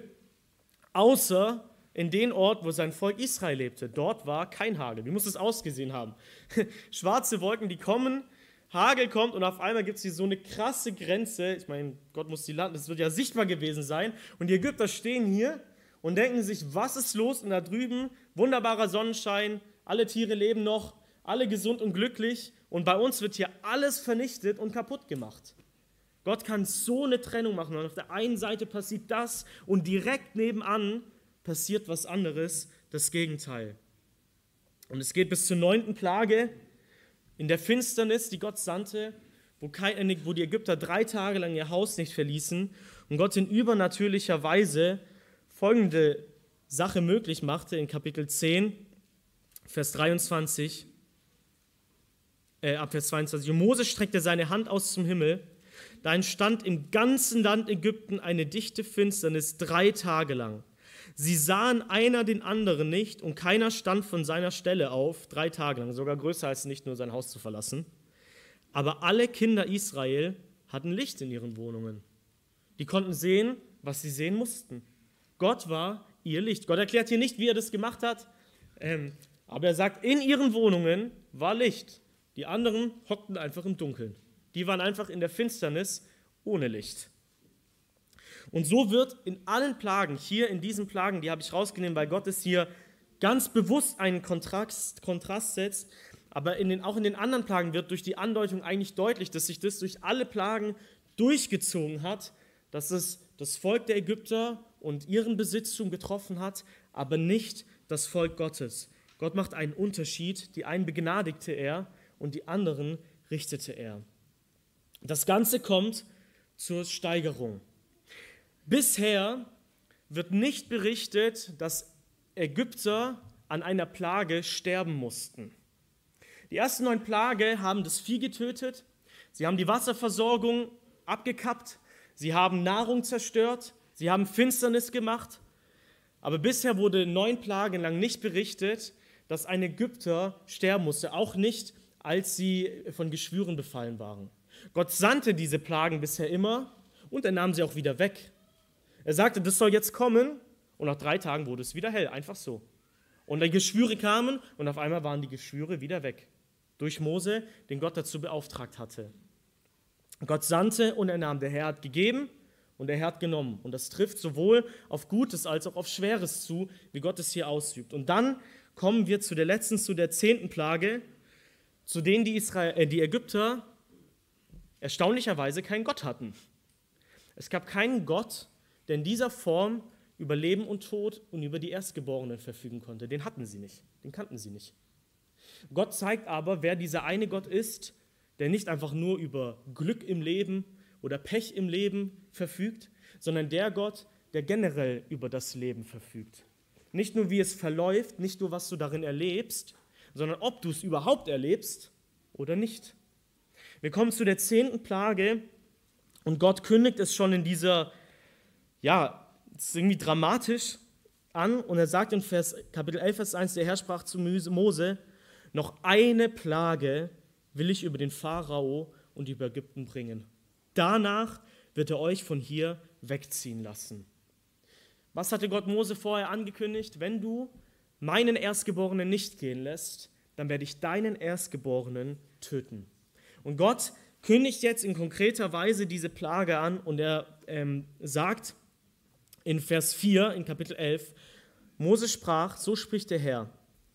außer in den Ort, wo sein Volk Israel lebte. Dort war kein Hagel. Wie muss es ausgesehen haben? Schwarze Wolken, die kommen, Hagel kommt und auf einmal gibt es hier so eine krasse Grenze. Ich meine, Gott muss die Land, das wird ja sichtbar gewesen sein. Und die Ägypter stehen hier und denken sich, was ist los? Und da drüben, wunderbarer Sonnenschein, alle Tiere leben noch, alle gesund und glücklich. Und bei uns wird hier alles vernichtet und kaputt gemacht. Gott kann so eine Trennung machen. Und auf der einen Seite passiert das und direkt nebenan passiert was anderes, das Gegenteil. Und es geht bis zur neunten Plage, in der Finsternis, die Gott sandte, wo, kein, wo die Ägypter drei Tage lang ihr Haus nicht verließen und Gott in übernatürlicher Weise folgende Sache möglich machte in Kapitel zehn, Vers dreiundzwanzig, äh, ab Vers zweiundzwanzig. Und Mose streckte seine Hand aus zum Himmel, da entstand im ganzen Land Ägypten eine dichte Finsternis drei Tage lang. Sie sahen einer den anderen nicht und keiner stand von seiner Stelle auf, drei Tage lang, sogar größer als nicht nur sein Haus zu verlassen. Aber alle Kinder Israel hatten Licht in ihren Wohnungen. Die konnten sehen, was sie sehen mussten. Gott war ihr Licht. Gott erklärt hier nicht, wie er das gemacht hat, ähm, aber er sagt, in ihren Wohnungen war Licht. Die anderen hockten einfach im Dunkeln. Die waren einfach in der Finsternis ohne Licht. Und so wird in allen Plagen, hier in diesen Plagen, die habe ich rausgenommen, weil Gott es hier ganz bewusst einen Kontrast, Kontrast setzt, aber in den, auch in den anderen Plagen wird durch die Andeutung eigentlich deutlich, dass sich das durch alle Plagen durchgezogen hat, dass es das Volk der Ägypter und ihren Besitztum getroffen hat, aber nicht das Volk Gottes. Gott macht einen Unterschied, die einen begnadigte er und die anderen richtete er. Das Ganze kommt zur Steigerung. Bisher wird nicht berichtet, dass Ägypter an einer Plage sterben mussten. Die ersten neun Plagen haben das Vieh getötet, sie haben die Wasserversorgung abgekappt, sie haben Nahrung zerstört, sie haben Finsternis gemacht, aber bisher wurde neun Plagen lang nicht berichtet, dass ein Ägypter sterben musste, auch nicht, als sie von Geschwüren befallen waren. Gott sandte diese Plagen bisher immer und er nahm sie auch wieder weg. Er sagte, das soll jetzt kommen und nach drei Tagen wurde es wieder hell, einfach so. Und die Geschwüre kamen und auf einmal waren die Geschwüre wieder weg. Durch Mose, den Gott dazu beauftragt hatte. Gott sandte und er nahm. Der Herr hat gegeben und der Herr hat genommen. Und das trifft sowohl auf Gutes als auch auf Schweres zu, wie Gott es hier ausübt. Und dann kommen wir zu der letzten, zu der zehnten Plage, zu denen die, Israel, äh, die Ägypter erstaunlicherweise keinen Gott hatten. Es gab keinen Gott, der in dieser Form über Leben und Tod und über die Erstgeborenen verfügen konnte. Den hatten sie nicht, den kannten sie nicht. Gott zeigt aber, wer dieser eine Gott ist, der nicht einfach nur über Glück im Leben oder Pech im Leben verfügt, sondern der Gott, der generell über das Leben verfügt. Nicht nur, wie es verläuft, nicht nur, was du darin erlebst, sondern ob du es überhaupt erlebst oder nicht. Wir kommen zu der zehnten Plage und Gott kündigt es schon in dieser, ja, es ist irgendwie dramatisch an und er sagt in Vers, Kapitel elf, Vers eins, der Herr sprach zu Mose, noch eine Plage will ich über den Pharao und über Ägypten bringen. Danach wird er euch von hier wegziehen lassen. Was hatte Gott Mose vorher angekündigt? Wenn du meinen Erstgeborenen nicht gehen lässt, dann werde ich deinen Erstgeborenen töten. Und Gott kündigt jetzt in konkreter Weise diese Plage an und er ähm, sagt in Vers vier, in Kapitel elf, Mose sprach, so spricht der Herr,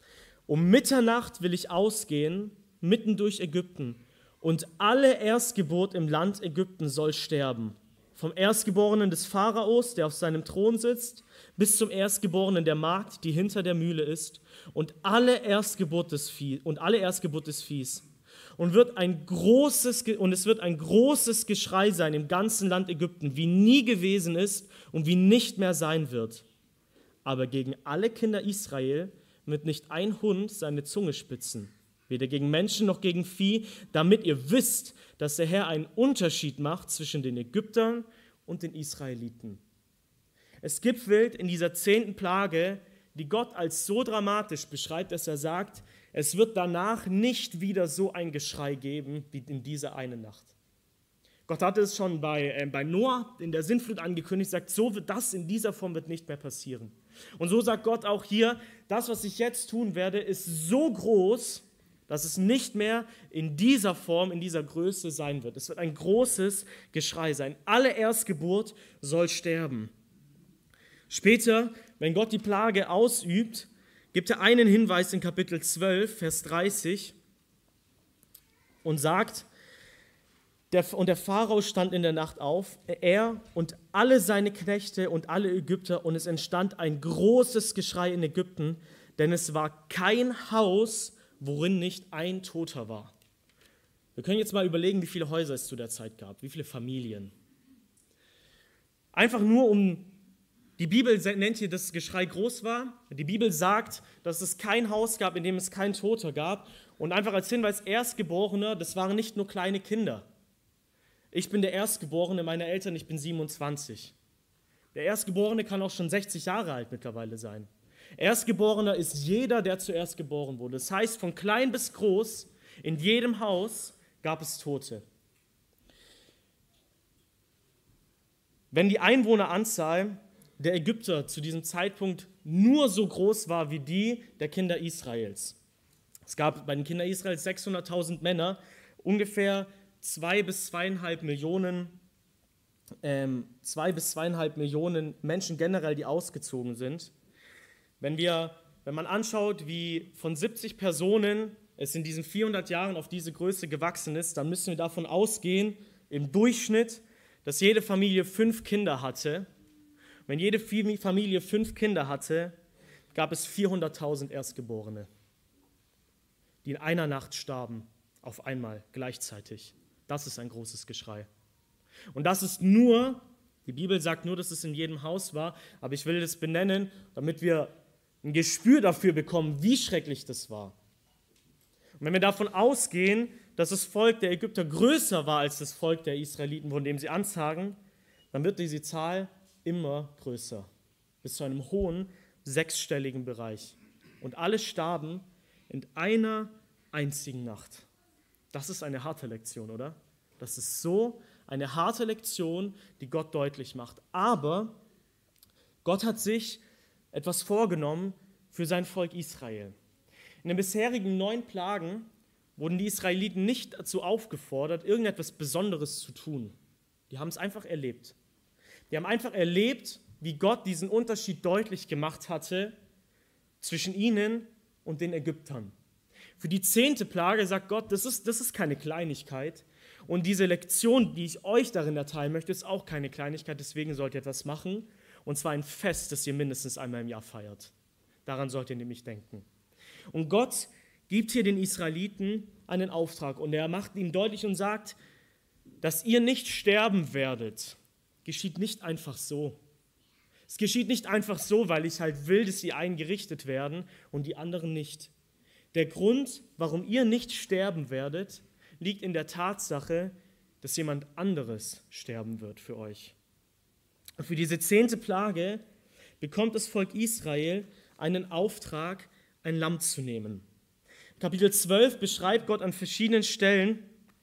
um Mitternacht will ich ausgehen, mitten durch Ägypten, und alle Erstgeburt im Land Ägypten soll sterben, vom Erstgeborenen des Pharaos, der auf seinem Thron sitzt, bis zum Erstgeborenen der Magd, die hinter der Mühle ist, und alle Erstgeburt des Vieh, und alle Erstgeburt des Viehs. Und, wird ein großes, und es wird ein großes Geschrei sein im ganzen Land Ägypten, wie nie gewesen ist und wie nicht mehr sein wird. Aber gegen alle Kinder Israel wird nicht ein Hund seine Zunge spitzen, weder gegen Menschen noch gegen Vieh, damit ihr wisst, dass der Herr einen Unterschied macht zwischen den Ägyptern und den Israeliten. Es gipfelt in dieser zehnten Plage, die Gott als so dramatisch beschreibt, dass er sagt, es wird danach nicht wieder so ein Geschrei geben wie in dieser einen Nacht. Gott hatte es schon bei, äh, bei Noah in der Sintflut angekündigt, sagt, so wird das in dieser Form wird nicht mehr passieren. Und so sagt Gott auch hier, das, was ich jetzt tun werde, ist so groß, dass es nicht mehr in dieser Form, in dieser Größe sein wird. Es wird ein großes Geschrei sein. Alle Erstgeburt soll sterben. Später, wenn Gott die Plage ausübt, gibt er einen Hinweis in Kapitel zwölf, Vers dreißig und sagt, der, und der Pharao stand in der Nacht auf, er und alle seine Knechte und alle Ägypter, und es entstand ein großes Geschrei in Ägypten, denn es war kein Haus, worin nicht ein Toter war. Wir können jetzt mal überlegen, wie viele Häuser es zu der Zeit gab, wie viele Familien. Einfach nur um, die Bibel nennt hier, dass das Geschrei groß war. Die Bibel sagt, dass es kein Haus gab, in dem es keinen Toter gab. Und einfach als Hinweis, Erstgeborener, das waren nicht nur kleine Kinder. Ich bin der Erstgeborene meiner Eltern, ich bin siebenundzwanzig. Der Erstgeborene kann auch schon sechzig Jahre alt mittlerweile sein. Erstgeborener ist jeder, der zuerst geboren wurde. Das heißt, von klein bis groß, in jedem Haus gab es Tote. Wenn die Einwohneranzahl der Ägypter zu diesem Zeitpunkt nur so groß war wie die der Kinder Israels. Es gab bei den Kindern Israels sechshunderttausend Männer, ungefähr zwei bis zweieinhalb Millionen, ähm, zwei bis zweieinhalb Millionen Menschen generell, die ausgezogen sind. Wenn, wir, wenn man anschaut, wie von siebzig Personen es in diesen vierhundert Jahren auf diese Größe gewachsen ist, dann müssen wir davon ausgehen, im Durchschnitt, dass jede Familie fünf Kinder hatte. Wenn jede Familie fünf Kinder hatte, gab es vierhunderttausend Erstgeborene, die in einer Nacht starben, auf einmal, gleichzeitig. Das ist ein großes Geschrei. Und das ist nur, die Bibel sagt nur, dass es in jedem Haus war, aber ich will das benennen, damit wir ein Gespür dafür bekommen, wie schrecklich das war. Und wenn wir davon ausgehen, dass das Volk der Ägypter größer war als das Volk der Israeliten, von dem sie ansagen, dann wird diese Zahl immer größer, bis zu einem hohen sechsstelligen Bereich. Und alle starben in einer einzigen Nacht. Das ist eine harte Lektion, oder? Das ist so eine harte Lektion, die Gott deutlich macht. Aber Gott hat sich etwas vorgenommen für sein Volk Israel. In den bisherigen neun Plagen wurden die Israeliten nicht dazu aufgefordert, irgendetwas Besonderes zu tun. Die haben es einfach erlebt. Die haben einfach erlebt, wie Gott diesen Unterschied deutlich gemacht hatte zwischen ihnen und den Ägyptern. Für die zehnte Plage sagt Gott, das ist, das ist keine Kleinigkeit. Und diese Lektion, die ich euch darin erteilen möchte, ist auch keine Kleinigkeit. Deswegen sollt ihr etwas machen. Und zwar ein Fest, das ihr mindestens einmal im Jahr feiert. Daran sollt ihr nämlich denken. Und Gott gibt hier den Israeliten einen Auftrag. Und er macht ihnen deutlich und sagt, dass ihr nicht sterben werdet, geschieht nicht einfach so. Es geschieht nicht einfach so, weil ich halt will, dass die einen gerichtet werden und die anderen nicht. Der Grund, warum ihr nicht sterben werdet, liegt in der Tatsache, dass jemand anderes sterben wird für euch. Und für diese zehnte Plage bekommt das Volk Israel einen Auftrag, ein Lamm zu nehmen. Kapitel zwölf beschreibt Gott an verschiedenen Stellen,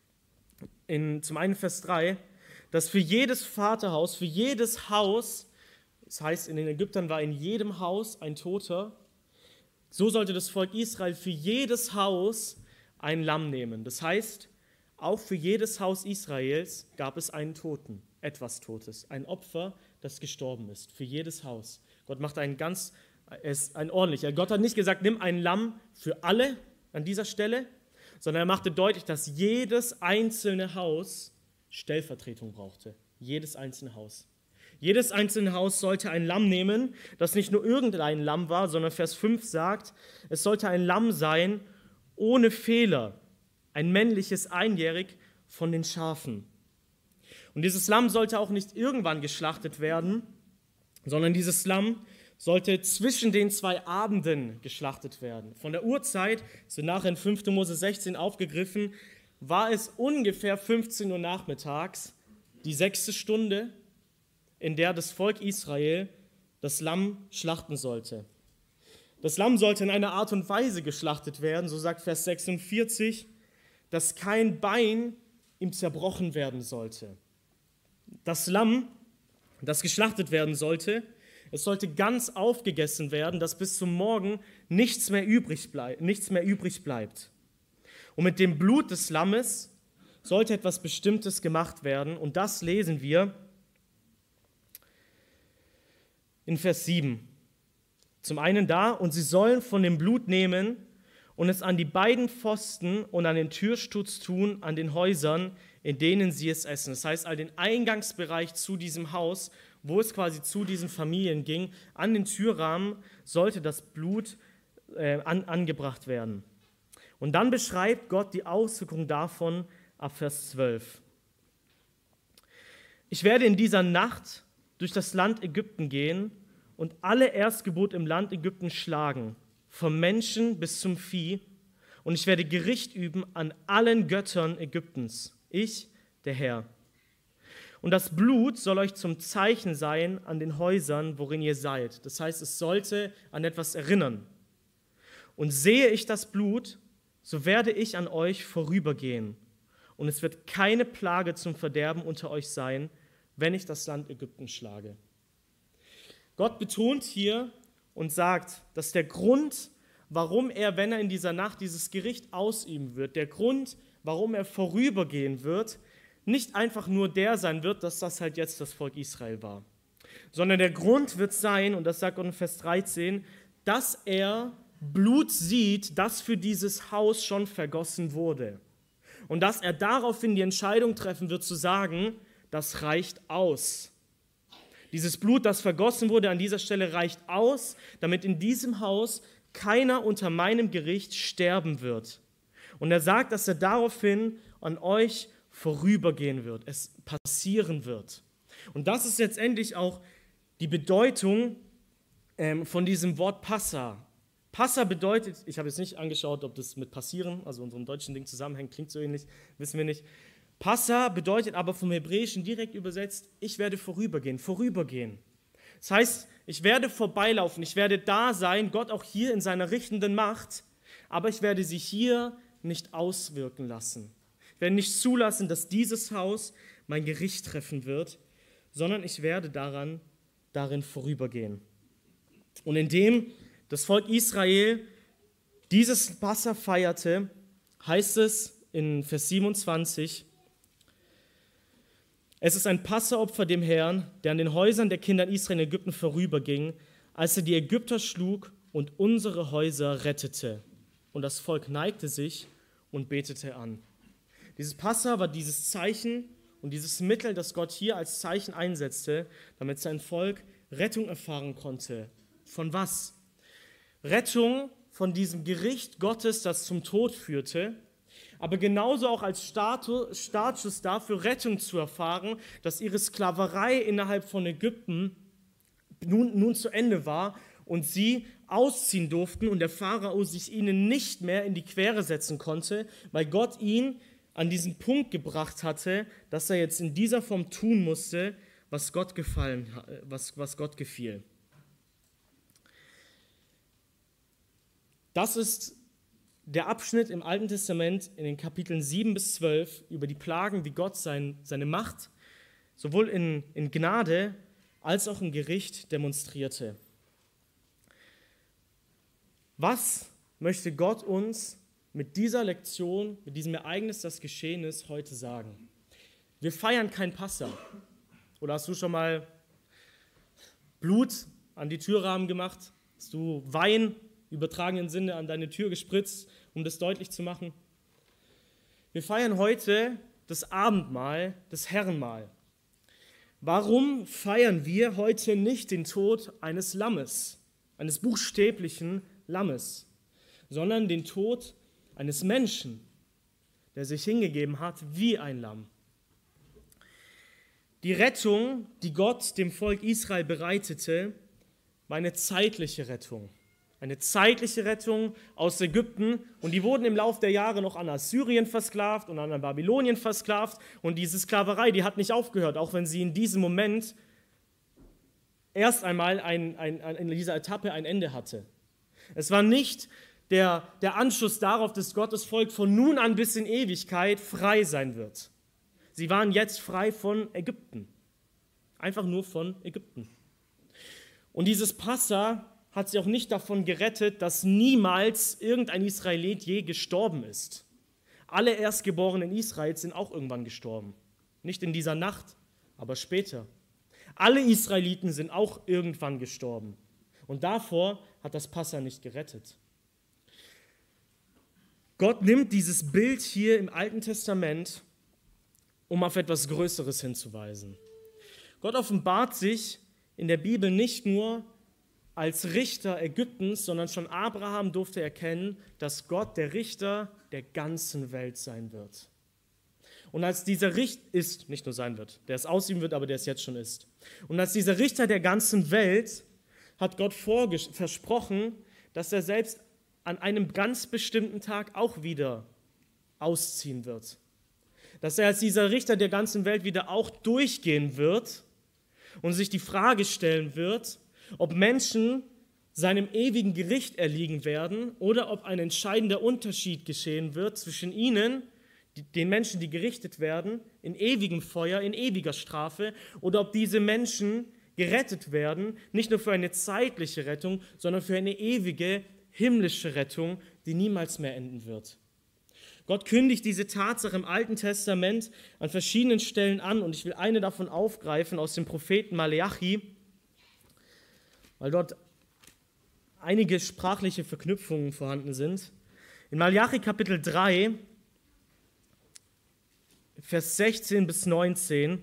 in, zum einen Vers drei, dass für jedes Vaterhaus, für jedes Haus, das heißt, in den Ägyptern war in jedem Haus ein Toter, so sollte das Volk Israel für jedes Haus ein Lamm nehmen. Das heißt, auch für jedes Haus Israels gab es einen Toten, etwas Totes, ein Opfer, das gestorben ist, für jedes Haus. Gott macht einen ganz, ein ordentlicher. Gott hat nicht gesagt, nimm ein Lamm für alle an dieser Stelle, sondern er machte deutlich, dass jedes einzelne Haus Stellvertretung brauchte. Jedes einzelne Haus. Jedes einzelne Haus sollte ein Lamm nehmen, das nicht nur irgendein Lamm war, sondern Vers fünf sagt, es sollte ein Lamm sein, ohne Fehler, ein männliches, einjährig von den Schafen. Und dieses Lamm sollte auch nicht irgendwann geschlachtet werden, sondern dieses Lamm sollte zwischen den zwei Abenden geschlachtet werden. Von der Uhrzeit, so nachher in fünfter Mose sechzehn aufgegriffen, war es ungefähr fünfzehn Uhr nachmittags, die sechste Stunde, in der das Volk Israel das Lamm schlachten sollte. Das Lamm sollte in einer Art und Weise geschlachtet werden, so sagt Vers sechsundvierzig, dass kein Bein ihm zerbrochen werden sollte. Das Lamm, das geschlachtet werden sollte, es sollte ganz aufgegessen werden, dass bis zum Morgen nichts mehr übrig bleibt, nichts mehr übrig bleibt. Und mit dem Blut des Lammes sollte etwas Bestimmtes gemacht werden. Und das lesen wir in Vers sieben. Zum einen da, und sie sollen von dem Blut nehmen und es an die beiden Pfosten und an den Türstutz tun, an den Häusern, in denen sie es essen. Das heißt, all den Eingangsbereich zu diesem Haus, wo es quasi zu diesen Familien ging, an den Türrahmen sollte das Blut äh, an, angebracht werden. Und dann beschreibt Gott die Auswirkung davon ab Vers zwölf. Ich werde in dieser Nacht durch das Land Ägypten gehen und alle Erstgeburt im Land Ägypten schlagen, vom Menschen bis zum Vieh, und ich werde Gericht üben an allen Göttern Ägyptens. Ich, der Herr. Und das Blut soll euch zum Zeichen sein an den Häusern, worin ihr seid. Das heißt, es sollte an etwas erinnern. Und sehe ich das Blut, so werde ich an euch vorübergehen. Und es wird keine Plage zum Verderben unter euch sein, wenn ich das Land Ägypten schlage. Gott betont hier und sagt, dass der Grund, warum er, wenn er in dieser Nacht dieses Gericht ausüben wird, der Grund, warum er vorübergehen wird, nicht einfach nur der sein wird, dass das halt jetzt das Volk Israel war, sondern der Grund wird sein, und das sagt Gott in Vers dreizehn, dass er Blut sieht, das für dieses Haus schon vergossen wurde. Und dass er daraufhin die Entscheidung treffen wird, zu sagen, das reicht aus. Dieses Blut, das vergossen wurde an dieser Stelle, reicht aus, damit in diesem Haus keiner unter meinem Gericht sterben wird. Und er sagt, dass er daraufhin an euch vorübergehen wird, es passieren wird. Und das ist letztendlich auch die Bedeutung ähm, von diesem Wort Passa. Passa bedeutet, ich habe jetzt nicht angeschaut, ob das mit passieren, also unserem deutschen Ding zusammenhängt, klingt so ähnlich, wissen wir nicht. Passa bedeutet aber vom Hebräischen direkt übersetzt, ich werde vorübergehen, vorübergehen. Das heißt, ich werde vorbeilaufen, ich werde da sein, Gott auch hier in seiner richtenden Macht, aber ich werde sie hier nicht auswirken lassen. Ich werde nicht zulassen, dass dieses Haus mein Gericht treffen wird, sondern ich werde daran, darin vorübergehen. Und indem das Volk Israel dieses Passa feierte, heißt es in Vers siebenundzwanzig, es ist ein Passaopfer dem Herrn, der an den Häusern der Kinder Israel in Ägypten vorüberging, als er die Ägypter schlug und unsere Häuser rettete. Und das Volk neigte sich und betete an. Dieses Passa war dieses Zeichen und dieses Mittel, das Gott hier als Zeichen einsetzte, damit sein Volk Rettung erfahren konnte. Von was? Rettung von diesem Gericht Gottes, das zum Tod führte, aber genauso auch als Startschuss dafür, Rettung zu erfahren, dass ihre Sklaverei innerhalb von Ägypten nun, nun zu Ende war und sie ausziehen durften und der Pharao sich ihnen nicht mehr in die Quere setzen konnte, weil Gott ihn an diesen Punkt gebracht hatte, dass er jetzt in dieser Form tun musste, was Gott gefallen, was, was Gott gefiel. Das ist der Abschnitt im Alten Testament in den Kapiteln sieben bis zwölf über die Plagen, wie Gott sein, seine Macht sowohl in, in Gnade als auch im Gericht demonstrierte. Was möchte Gott uns mit dieser Lektion, mit diesem Ereignis, das geschehen ist, heute sagen? Wir feiern kein Passa. Oder hast du schon mal Blut an die Türrahmen gemacht? Hast du Wein im übertragenen Sinne an deine Tür gespritzt, um das deutlich zu machen? Wir feiern heute das Abendmahl, das Herrenmahl. Warum feiern wir heute nicht den Tod eines Lammes, eines buchstäblichen Lammes, sondern den Tod eines Menschen, der sich hingegeben hat wie ein Lamm? Die Rettung, die Gott dem Volk Israel bereitete, war eine zeitliche Rettung. Eine zeitliche Rettung aus Ägypten, und die wurden im Laufe der Jahre noch an Assyrien versklavt und an Babylonien versklavt, und diese Sklaverei, die hat nicht aufgehört, auch wenn sie in diesem Moment erst einmal ein, ein, ein, in dieser Etappe ein Ende hatte. Es war nicht der, der Anschluss darauf, dass Gottes Volk von nun an bis in Ewigkeit frei sein wird. Sie waren jetzt frei von Ägypten, einfach nur von Ägypten. Und dieses Passa hat sie auch nicht davon gerettet, dass niemals irgendein Israelit je gestorben ist. Alle Erstgeborenen Israels sind auch irgendwann gestorben. Nicht in dieser Nacht, aber später. Alle Israeliten sind auch irgendwann gestorben. Und davor hat das Passa nicht gerettet. Gott nimmt dieses Bild hier im Alten Testament, um auf etwas Größeres hinzuweisen. Gott offenbart sich in der Bibel nicht nur als Richter Ägyptens, sondern schon Abraham durfte erkennen, dass Gott der Richter der ganzen Welt sein wird. Und als dieser Richter ist, nicht nur sein wird, der es ausüben wird, aber der es jetzt schon ist. Und als dieser Richter der ganzen Welt hat Gott vorges- versprochen, dass er selbst an einem ganz bestimmten Tag auch wieder ausziehen wird. Dass er als dieser Richter der ganzen Welt wieder auch durchgehen wird und sich die Frage stellen wird, ob Menschen seinem ewigen Gericht erliegen werden oder ob ein entscheidender Unterschied geschehen wird zwischen ihnen, den Menschen, die gerichtet werden, in ewigem Feuer, in ewiger Strafe, oder ob diese Menschen gerettet werden, nicht nur für eine zeitliche Rettung, sondern für eine ewige himmlische Rettung, die niemals mehr enden wird. Gott kündigt diese Tatsache im Alten Testament an verschiedenen Stellen an, und ich will eine davon aufgreifen aus dem Propheten Maleachi, weil dort einige sprachliche Verknüpfungen vorhanden sind. In Maleachi Kapitel drei, Vers sechzehn bis neunzehn,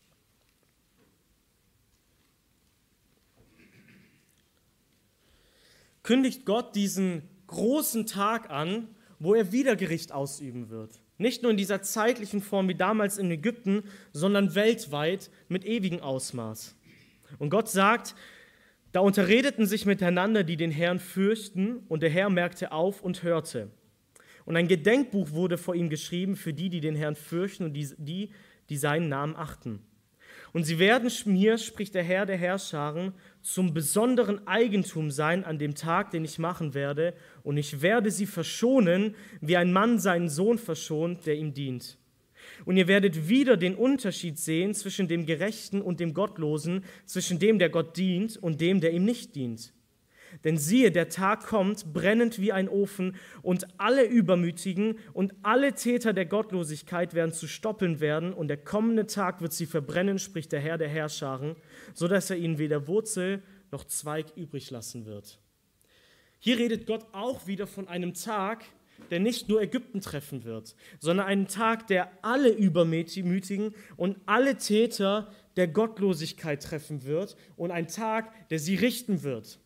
kündigt Gott diesen großen Tag an, wo er wieder Gericht ausüben wird. Nicht nur in dieser zeitlichen Form wie damals in Ägypten, sondern weltweit mit ewigem Ausmaß. Und Gott sagt: Da unterredeten sich miteinander, die den Herrn fürchten, und der Herr merkte auf und hörte. Und ein Gedenkbuch wurde vor ihm geschrieben für die, die den Herrn fürchten und die, die, die seinen Namen achten. Und sie werden mir, spricht der Herr der Herrscharen, zum besonderen Eigentum sein an dem Tag, den ich machen werde, und ich werde sie verschonen, wie ein Mann seinen Sohn verschont, der ihm dient. Und ihr werdet wieder den Unterschied sehen zwischen dem Gerechten und dem Gottlosen, zwischen dem, der Gott dient, und dem, der ihm nicht dient. Denn siehe, der Tag kommt, brennend wie ein Ofen, und alle Übermütigen und alle Täter der Gottlosigkeit werden zu stoppeln werden, und der kommende Tag wird sie verbrennen, spricht der Herr der Herrscharen, so dass er ihnen weder Wurzel noch Zweig übrig lassen wird. Hier redet Gott auch wieder von einem Tag, der nicht nur Ägypten treffen wird, sondern einen Tag, der alle Übermütigen und alle Täter der Gottlosigkeit treffen wird, und ein Tag, der sie richten wird.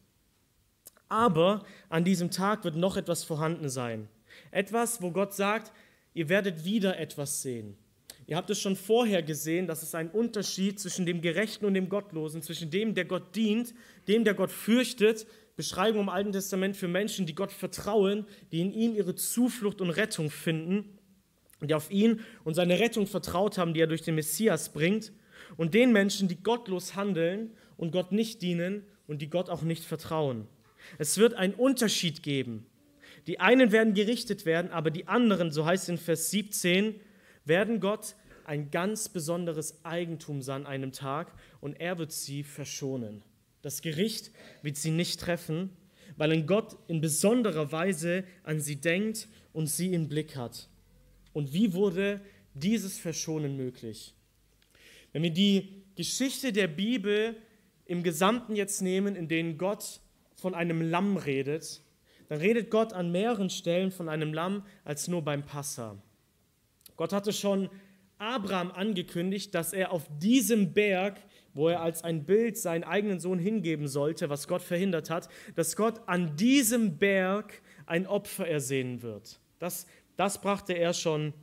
Aber an diesem Tag wird noch etwas vorhanden sein. Etwas, wo Gott sagt, ihr werdet wieder etwas sehen. Ihr habt es schon vorher gesehen, dass es einen Unterschied zwischen dem Gerechten und dem Gottlosen, zwischen dem, der Gott dient, dem, der Gott fürchtet. Beschreibung im Alten Testament für Menschen, die Gott vertrauen, die in ihm ihre Zuflucht und Rettung finden, die auf ihn und seine Rettung vertraut haben, die er durch den Messias bringt, und den Menschen, die gottlos handeln und Gott nicht dienen und die Gott auch nicht vertrauen. Es wird einen Unterschied geben. Die einen werden gerichtet werden, aber die anderen, so heißt es in Vers siebzehn, werden Gott ein ganz besonderes Eigentum sein an einem Tag, und er wird sie verschonen. Das Gericht wird sie nicht treffen, weil ein Gott in besonderer Weise an sie denkt und sie im Blick hat. Und wie wurde dieses Verschonen möglich? Wenn wir die Geschichte der Bibel im Gesamten jetzt nehmen, in denen Gott von einem Lamm redet, dann redet Gott an mehreren Stellen von einem Lamm als nur beim Passa. Gott hatte schon Abraham angekündigt, dass er auf diesem Berg, wo er als ein Bild seinen eigenen Sohn hingeben sollte, was Gott verhindert hat, dass Gott an diesem Berg ein Opfer ersehnen wird. Das, das, brachte er schon,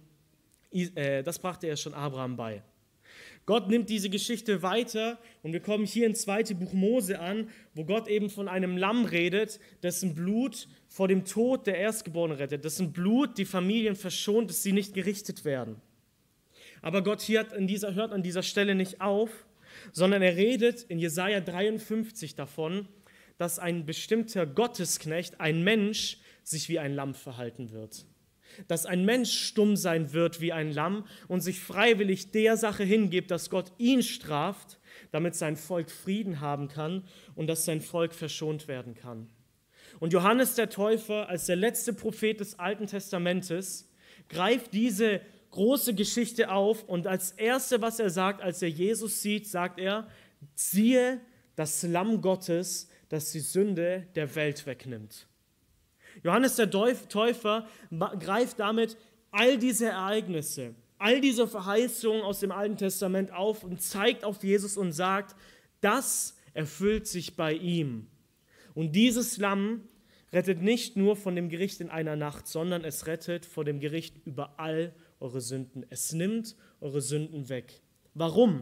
äh, das brachte er schon Abraham bei. Gott nimmt diese Geschichte weiter und wir kommen hier ins zweite Buch Mose an, wo Gott eben von einem Lamm redet, dessen Blut vor dem Tod der Erstgeborenen rettet, dessen Blut die Familien verschont, dass sie nicht gerichtet werden. Aber Gott hier hat in dieser, hört an dieser Stelle nicht auf, sondern er redet in Jesaja dreiundfünfzig davon, dass ein bestimmter Gottesknecht, ein Mensch, sich wie ein Lamm verhalten wird. Dass ein Mensch stumm sein wird wie ein Lamm und sich freiwillig der Sache hingibt, dass Gott ihn straft, damit sein Volk Frieden haben kann und dass sein Volk verschont werden kann. Und Johannes der Täufer, als der letzte Prophet des Alten Testamentes, greift diese große Geschichte auf und als Erste, was er sagt, als er Jesus sieht, sagt er, siehe das Lamm Gottes, das die Sünde der Welt wegnimmt. Johannes der Täufer greift damit all diese Ereignisse, all diese Verheißungen aus dem Alten Testament auf und zeigt auf Jesus und sagt, das erfüllt sich bei ihm. Und dieses Lamm rettet nicht nur von dem Gericht in einer Nacht, sondern es rettet vor dem Gericht über all eure Sünden. Es nimmt eure Sünden weg. Warum?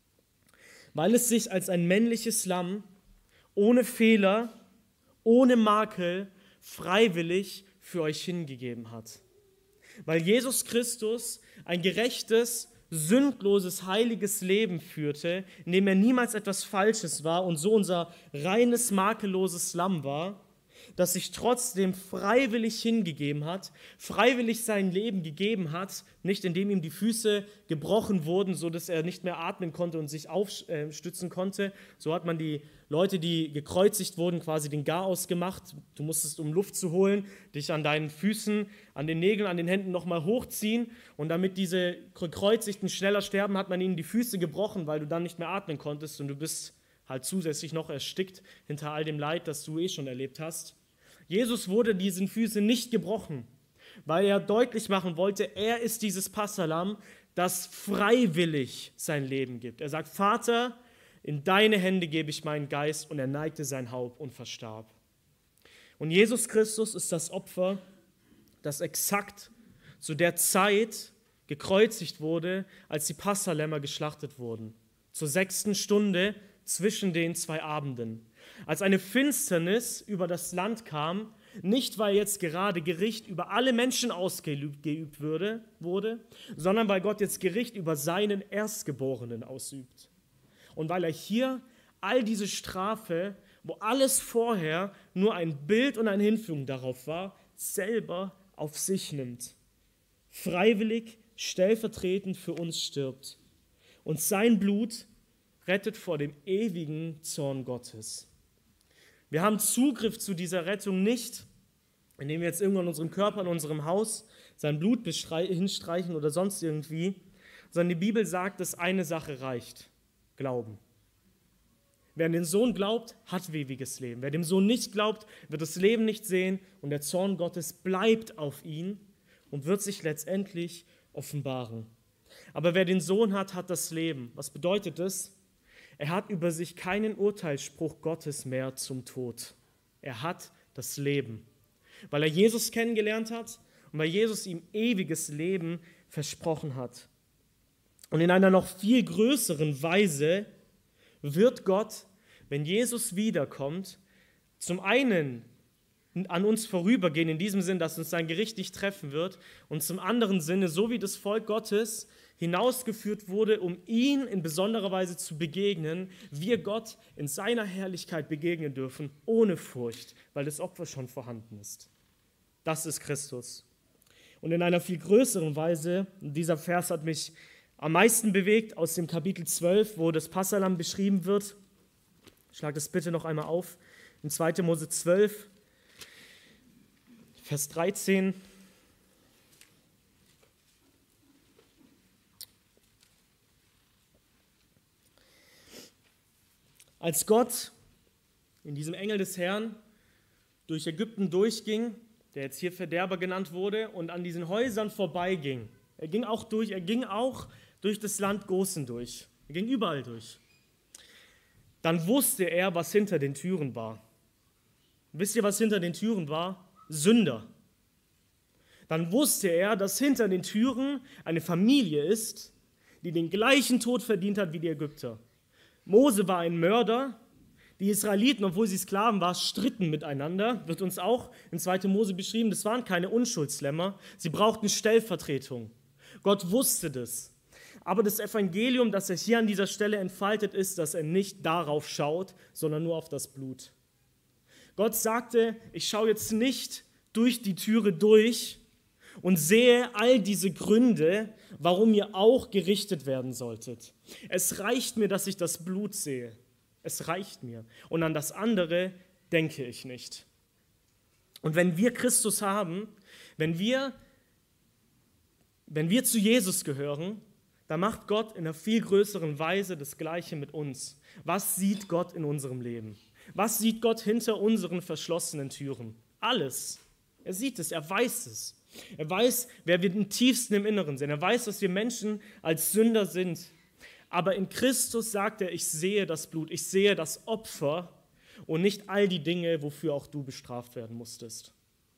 Weil es sich als ein männliches Lamm ohne Fehler, ohne Makel, freiwillig für euch hingegeben hat. Weil Jesus Christus ein gerechtes, sündloses, heiliges Leben führte, in dem er niemals etwas Falsches war und so unser reines, makelloses Lamm war, das sich trotzdem freiwillig hingegeben hat, freiwillig sein Leben gegeben hat, nicht indem ihm die Füße gebrochen wurden, sodass er nicht mehr atmen konnte und sich aufstützen konnte. So hat man die Leute, die gekreuzigt wurden, quasi den Garaus gemacht. Du musstest, um Luft zu holen, dich an deinen Füßen, an den Nägeln, an den Händen nochmal hochziehen. Und damit diese Gekreuzigten schneller sterben, hat man ihnen die Füße gebrochen, weil du dann nicht mehr atmen konntest und du bist halt zusätzlich noch erstickt hinter all dem Leid, das du eh schon erlebt hast. Jesus wurde diesen Füßen nicht gebrochen, weil er deutlich machen wollte, er ist dieses Passahlamm, das freiwillig sein Leben gibt. Er sagt, Vater, in deine Hände gebe ich meinen Geist, und er neigte sein Haupt und verstarb. Und Jesus Christus ist das Opfer, das exakt zu der Zeit gekreuzigt wurde, als die Passalämmer geschlachtet wurden. Zur sechsten Stunde zwischen den zwei Abenden. Als eine Finsternis über das Land kam, nicht weil jetzt gerade Gericht über alle Menschen ausgeübt würde, wurde, sondern weil Gott jetzt Gericht über seinen Erstgeborenen ausübt. Und weil er hier all diese Strafe, wo alles vorher nur ein Bild und eine Hinführung darauf war, selber auf sich nimmt. Freiwillig, stellvertretend für uns stirbt. Und sein Blut rettet vor dem ewigen Zorn Gottes. Wir haben Zugriff zu dieser Rettung nicht, indem wir jetzt irgendwo in unserem Körper, in unserem Haus sein Blut hinstreichen oder sonst irgendwie, sondern die Bibel sagt, dass eine Sache reicht: Glauben. Wer an den Sohn glaubt, hat ewiges Leben. Wer dem Sohn nicht glaubt, wird das Leben nicht sehen und der Zorn Gottes bleibt auf ihn und wird sich letztendlich offenbaren. Aber wer den Sohn hat, hat das Leben. Was bedeutet das? Er hat über sich keinen Urteilsspruch Gottes mehr zum Tod. Er hat das Leben, weil er Jesus kennengelernt hat und weil Jesus ihm ewiges Leben versprochen hat. Und in einer noch viel größeren Weise wird Gott, wenn Jesus wiederkommt, zum einen an uns vorübergehen, in diesem Sinn, dass uns sein Gericht nicht treffen wird, und zum anderen Sinne, so wie das Volk Gottes hinausgeführt wurde, um ihn in besonderer Weise zu begegnen, wir Gott in seiner Herrlichkeit begegnen dürfen, ohne Furcht, weil das Opfer schon vorhanden ist. Das ist Christus. Und in einer viel größeren Weise, dieser Vers hat mich am meisten bewegt, aus dem Kapitel zwölf, wo das Passahlamm beschrieben wird. Schlag das bitte noch einmal auf. In zweiter Mose zwölf, Vers dreizehn. Als Gott in diesem Engel des Herrn durch Ägypten durchging, der jetzt hier Verderber genannt wurde, und an diesen Häusern vorbeiging, Er ging auch durch, er ging auch durch das Land Gosen durch. Er ging überall durch. Dann wusste er, was hinter den Türen war. Wisst ihr, was hinter den Türen war? Sünder. Dann wusste er, dass hinter den Türen eine Familie ist, die den gleichen Tod verdient hat wie die Ägypter. Mose war ein Mörder. Die Israeliten, obwohl sie Sklaven waren, stritten miteinander. Wird uns auch in zweiter Mose beschrieben. Das waren keine Unschuldslämmer. Sie brauchten Stellvertretung. Gott wusste das. Aber das Evangelium, das er hier an dieser Stelle entfaltet, ist, dass er nicht darauf schaut, sondern nur auf das Blut. Gott sagte, ich schaue jetzt nicht durch die Türe durch und sehe all diese Gründe, warum ihr auch gerichtet werden solltet. Es reicht mir, dass ich das Blut sehe. Es reicht mir. Und an das andere denke ich nicht. Und wenn wir Christus haben, wenn wir, wenn wir zu Jesus gehören, dann macht Gott in einer viel größeren Weise das Gleiche mit uns. Was sieht Gott in unserem Leben? Was sieht Gott hinter unseren verschlossenen Türen? Alles. Er sieht es, er weiß es. Er weiß, wer wir im tiefsten im Inneren sind. Er weiß, dass wir Menschen als Sünder sind. Aber in Christus sagt er, ich sehe das Blut, ich sehe das Opfer und nicht all die Dinge, wofür auch du bestraft werden musstest.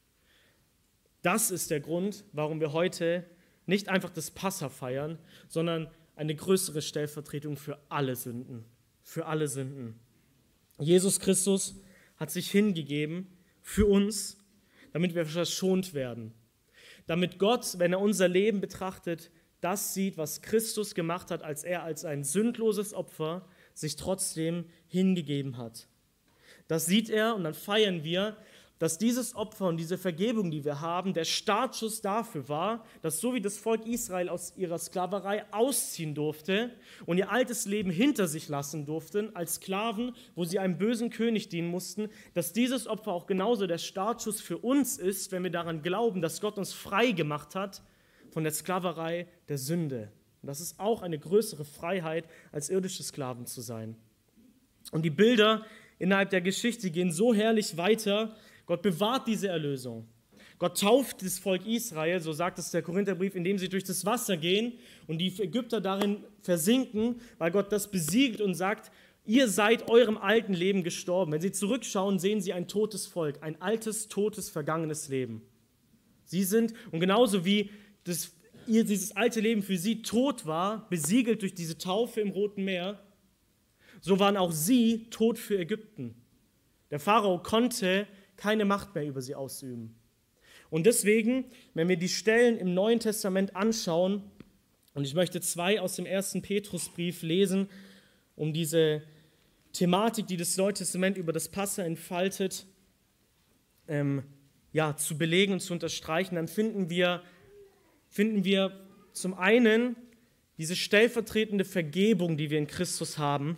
Das ist der Grund, warum wir heute nicht einfach das Passa feiern, sondern eine größere Stellvertretung für alle Sünden. Für alle Sünden. Jesus Christus hat sich hingegeben für uns, damit wir verschont werden. Damit Gott, wenn er unser Leben betrachtet, das sieht, was Christus gemacht hat, als er als ein sündloses Opfer sich trotzdem hingegeben hat. Das sieht er und dann feiern wir, dass dieses Opfer und diese Vergebung, die wir haben, der Startschuss dafür war, dass so wie das Volk Israel aus ihrer Sklaverei ausziehen durfte und ihr altes Leben hinter sich lassen durften, als Sklaven, wo sie einem bösen König dienen mussten, dass dieses Opfer auch genauso der Startschuss für uns ist, wenn wir daran glauben, dass Gott uns frei gemacht hat von der Sklaverei der Sünde. Und das ist auch eine größere Freiheit, als irdische Sklaven zu sein. Und die Bilder innerhalb der Geschichte gehen so herrlich weiter. Gott bewahrt diese Erlösung. Gott tauft das Volk Israel, so sagt es der Korintherbrief, indem sie durch das Wasser gehen und die Ägypter darin versinken, weil Gott das besiegt und sagt, ihr seid eurem alten Leben gestorben. Wenn sie zurückschauen, sehen sie ein totes Volk, ein altes, totes, vergangenes Leben. Sie sind, und genauso wie das, ihr, dieses alte Leben für sie tot war, besiegelt durch diese Taufe im Roten Meer, so waren auch sie tot für Ägypten. Der Pharao konnte keine Macht mehr über sie ausüben. Und deswegen, wenn wir die Stellen im Neuen Testament anschauen, und ich möchte zwei aus dem ersten Petrusbrief lesen, um diese Thematik, die das Neue Testament über das Passa entfaltet, ähm, ja, zu belegen und zu unterstreichen, dann finden wir, finden wir zum einen diese stellvertretende Vergebung, die wir in Christus haben,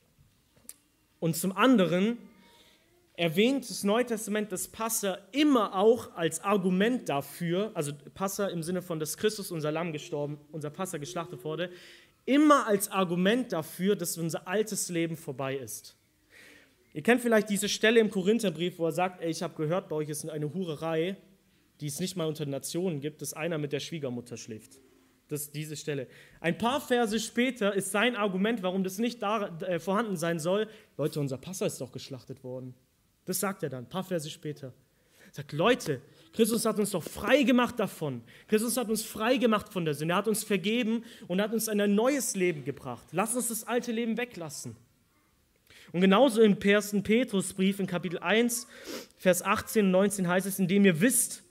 und zum anderen erwähnt das Neue Testament das Passa immer auch als Argument dafür, also Passa im Sinne von, dass Christus, unser Lamm gestorben, unser Passa geschlachtet wurde, immer als Argument dafür, dass unser altes Leben vorbei ist. Ihr kennt vielleicht diese Stelle im Korintherbrief, wo er sagt, ey, ich habe gehört, bei euch ist eine Hurerei, die es nicht mal unter Nationen gibt, dass einer mit der Schwiegermutter schläft. Das ist diese Stelle. Ein paar Verse später ist sein Argument, warum das nicht da, äh, vorhanden sein soll, Leute, unser Passa ist doch geschlachtet worden. Das sagt er dann, ein paar Verse später. Er sagt, Leute, Christus hat uns doch frei gemacht davon. Christus hat uns frei gemacht von der Sünde. Er hat uns vergeben und hat uns ein neues Leben gebracht. Lass uns das alte Leben weglassen. Und genauso im ersten Petrusbrief in Kapitel eins, Vers achtzehn und neunzehn heißt es, indem ihr wisst,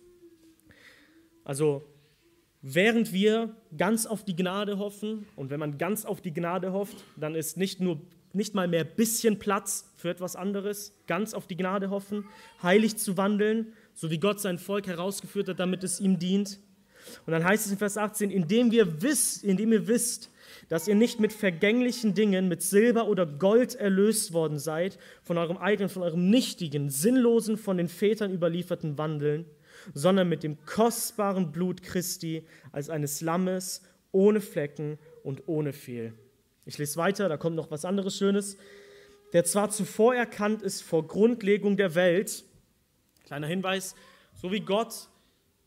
also während wir ganz auf die Gnade hoffen, und wenn man ganz auf die Gnade hofft, dann ist nicht nur nicht mal mehr ein bisschen Platz für etwas anderes, ganz auf die Gnade hoffen, heilig zu wandeln, so wie Gott sein Volk herausgeführt hat, damit es ihm dient. Und dann heißt es in Vers achtzehn, indem, wir wisst, indem ihr wisst, dass ihr nicht mit vergänglichen Dingen, mit Silber oder Gold erlöst worden seid, von eurem eigenen, von eurem nichtigen, sinnlosen, von den Vätern überlieferten Wandeln, sondern mit dem kostbaren Blut Christi als eines Lammes, ohne Flecken und ohne Fehl. Ich lese weiter, da kommt noch was anderes Schönes. Der zwar zuvor erkannt ist vor Grundlegung der Welt, kleiner Hinweis, so wie Gott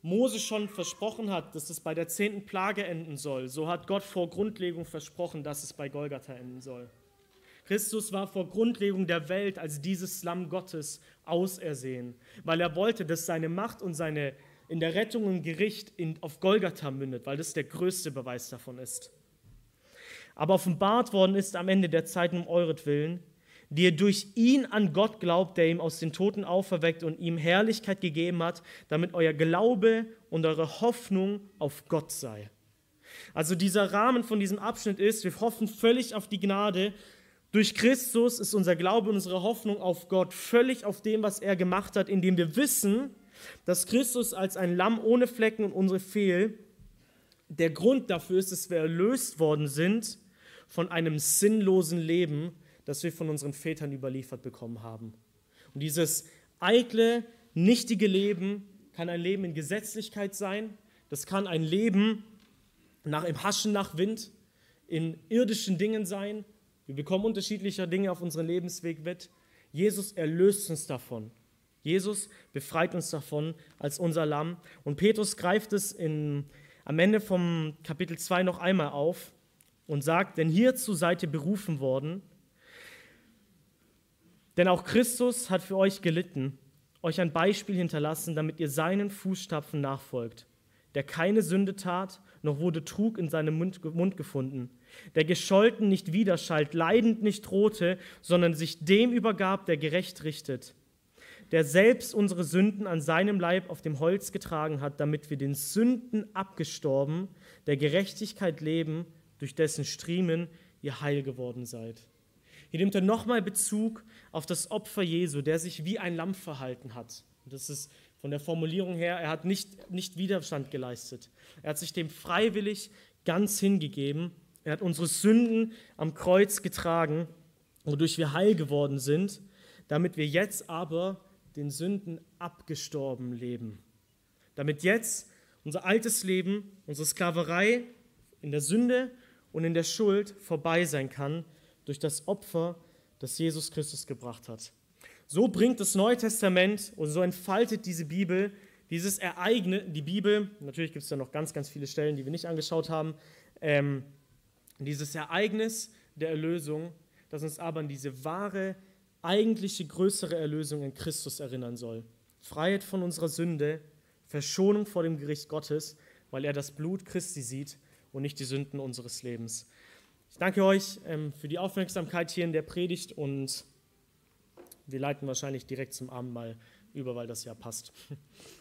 Mose schon versprochen hat, dass es bei der zehnten Plage enden soll, so hat Gott vor Grundlegung versprochen, dass es bei Golgatha enden soll. Christus war vor Grundlegung der Welt als dieses Lamm Gottes ausersehen, weil er wollte, dass seine Macht und seine in der Rettung und Gericht in, auf Golgatha mündet, weil das der größte Beweis davon ist. Aber offenbart worden ist am Ende der Zeiten um euretwillen, die ihr durch ihn an Gott glaubt, der ihm aus den Toten auferweckt und ihm Herrlichkeit gegeben hat, damit euer Glaube und eure Hoffnung auf Gott sei. Also dieser Rahmen von diesem Abschnitt ist, wir hoffen völlig auf die Gnade. Durch Christus ist unser Glaube und unsere Hoffnung auf Gott völlig auf dem, was er gemacht hat, indem wir wissen, dass Christus als ein Lamm ohne Flecken und unsere Fehl der Grund dafür ist, dass wir erlöst worden sind von einem sinnlosen Leben, das wir von unseren Vätern überliefert bekommen haben. Und dieses eitle, nichtige Leben kann ein Leben in Gesetzlichkeit sein, das kann ein Leben nach, im Haschen nach Wind, in irdischen Dingen sein. Wir bekommen unterschiedliche Dinge auf unserem Lebensweg mit. Jesus erlöst uns davon. Jesus befreit uns davon als unser Lamm. Und Petrus greift es in, am Ende vom Kapitel zwei noch einmal auf und sagt, denn hierzu seid ihr berufen worden, denn auch Christus hat für euch gelitten, euch ein Beispiel hinterlassen, damit ihr seinen Fußstapfen nachfolgt, der keine Sünde tat, noch wurde Trug in seinem Mund, Mund gefunden, der gescholten nicht widerschallt, leidend nicht drohte, sondern sich dem übergab, der gerecht richtet, der selbst unsere Sünden an seinem Leib auf dem Holz getragen hat, damit wir den Sünden abgestorben, der Gerechtigkeit leben, durch dessen Striemen ihr heil geworden seid. Hier nimmt er nochmal Bezug auf das Opfer Jesu, der sich wie ein Lamm verhalten hat. Und das ist von der Formulierung her, er hat nicht, nicht Widerstand geleistet. Er hat sich dem freiwillig ganz hingegeben. Er hat unsere Sünden am Kreuz getragen, wodurch wir heil geworden sind, damit wir jetzt aber den Sünden abgestorben leben. Damit jetzt unser altes Leben, unsere Sklaverei in der Sünde und in der Schuld vorbei sein kann, durch das Opfer, das Jesus Christus gebracht hat. So bringt das Neue Testament und so entfaltet diese Bibel dieses Ereignis, die Bibel, natürlich gibt es da noch ganz, ganz viele Stellen, die wir nicht angeschaut haben, ähm, dieses Ereignis der Erlösung, das uns aber an diese wahre, eigentliche, größere Erlösung in Christus erinnern soll. Freiheit von unserer Sünde, Verschonung vor dem Gericht Gottes, weil er das Blut Christi sieht und nicht die Sünden unseres Lebens. Ich danke euch ähm, für die Aufmerksamkeit hier in der Predigt und wir leiten wahrscheinlich direkt zum Abendmahl über, weil das ja passt.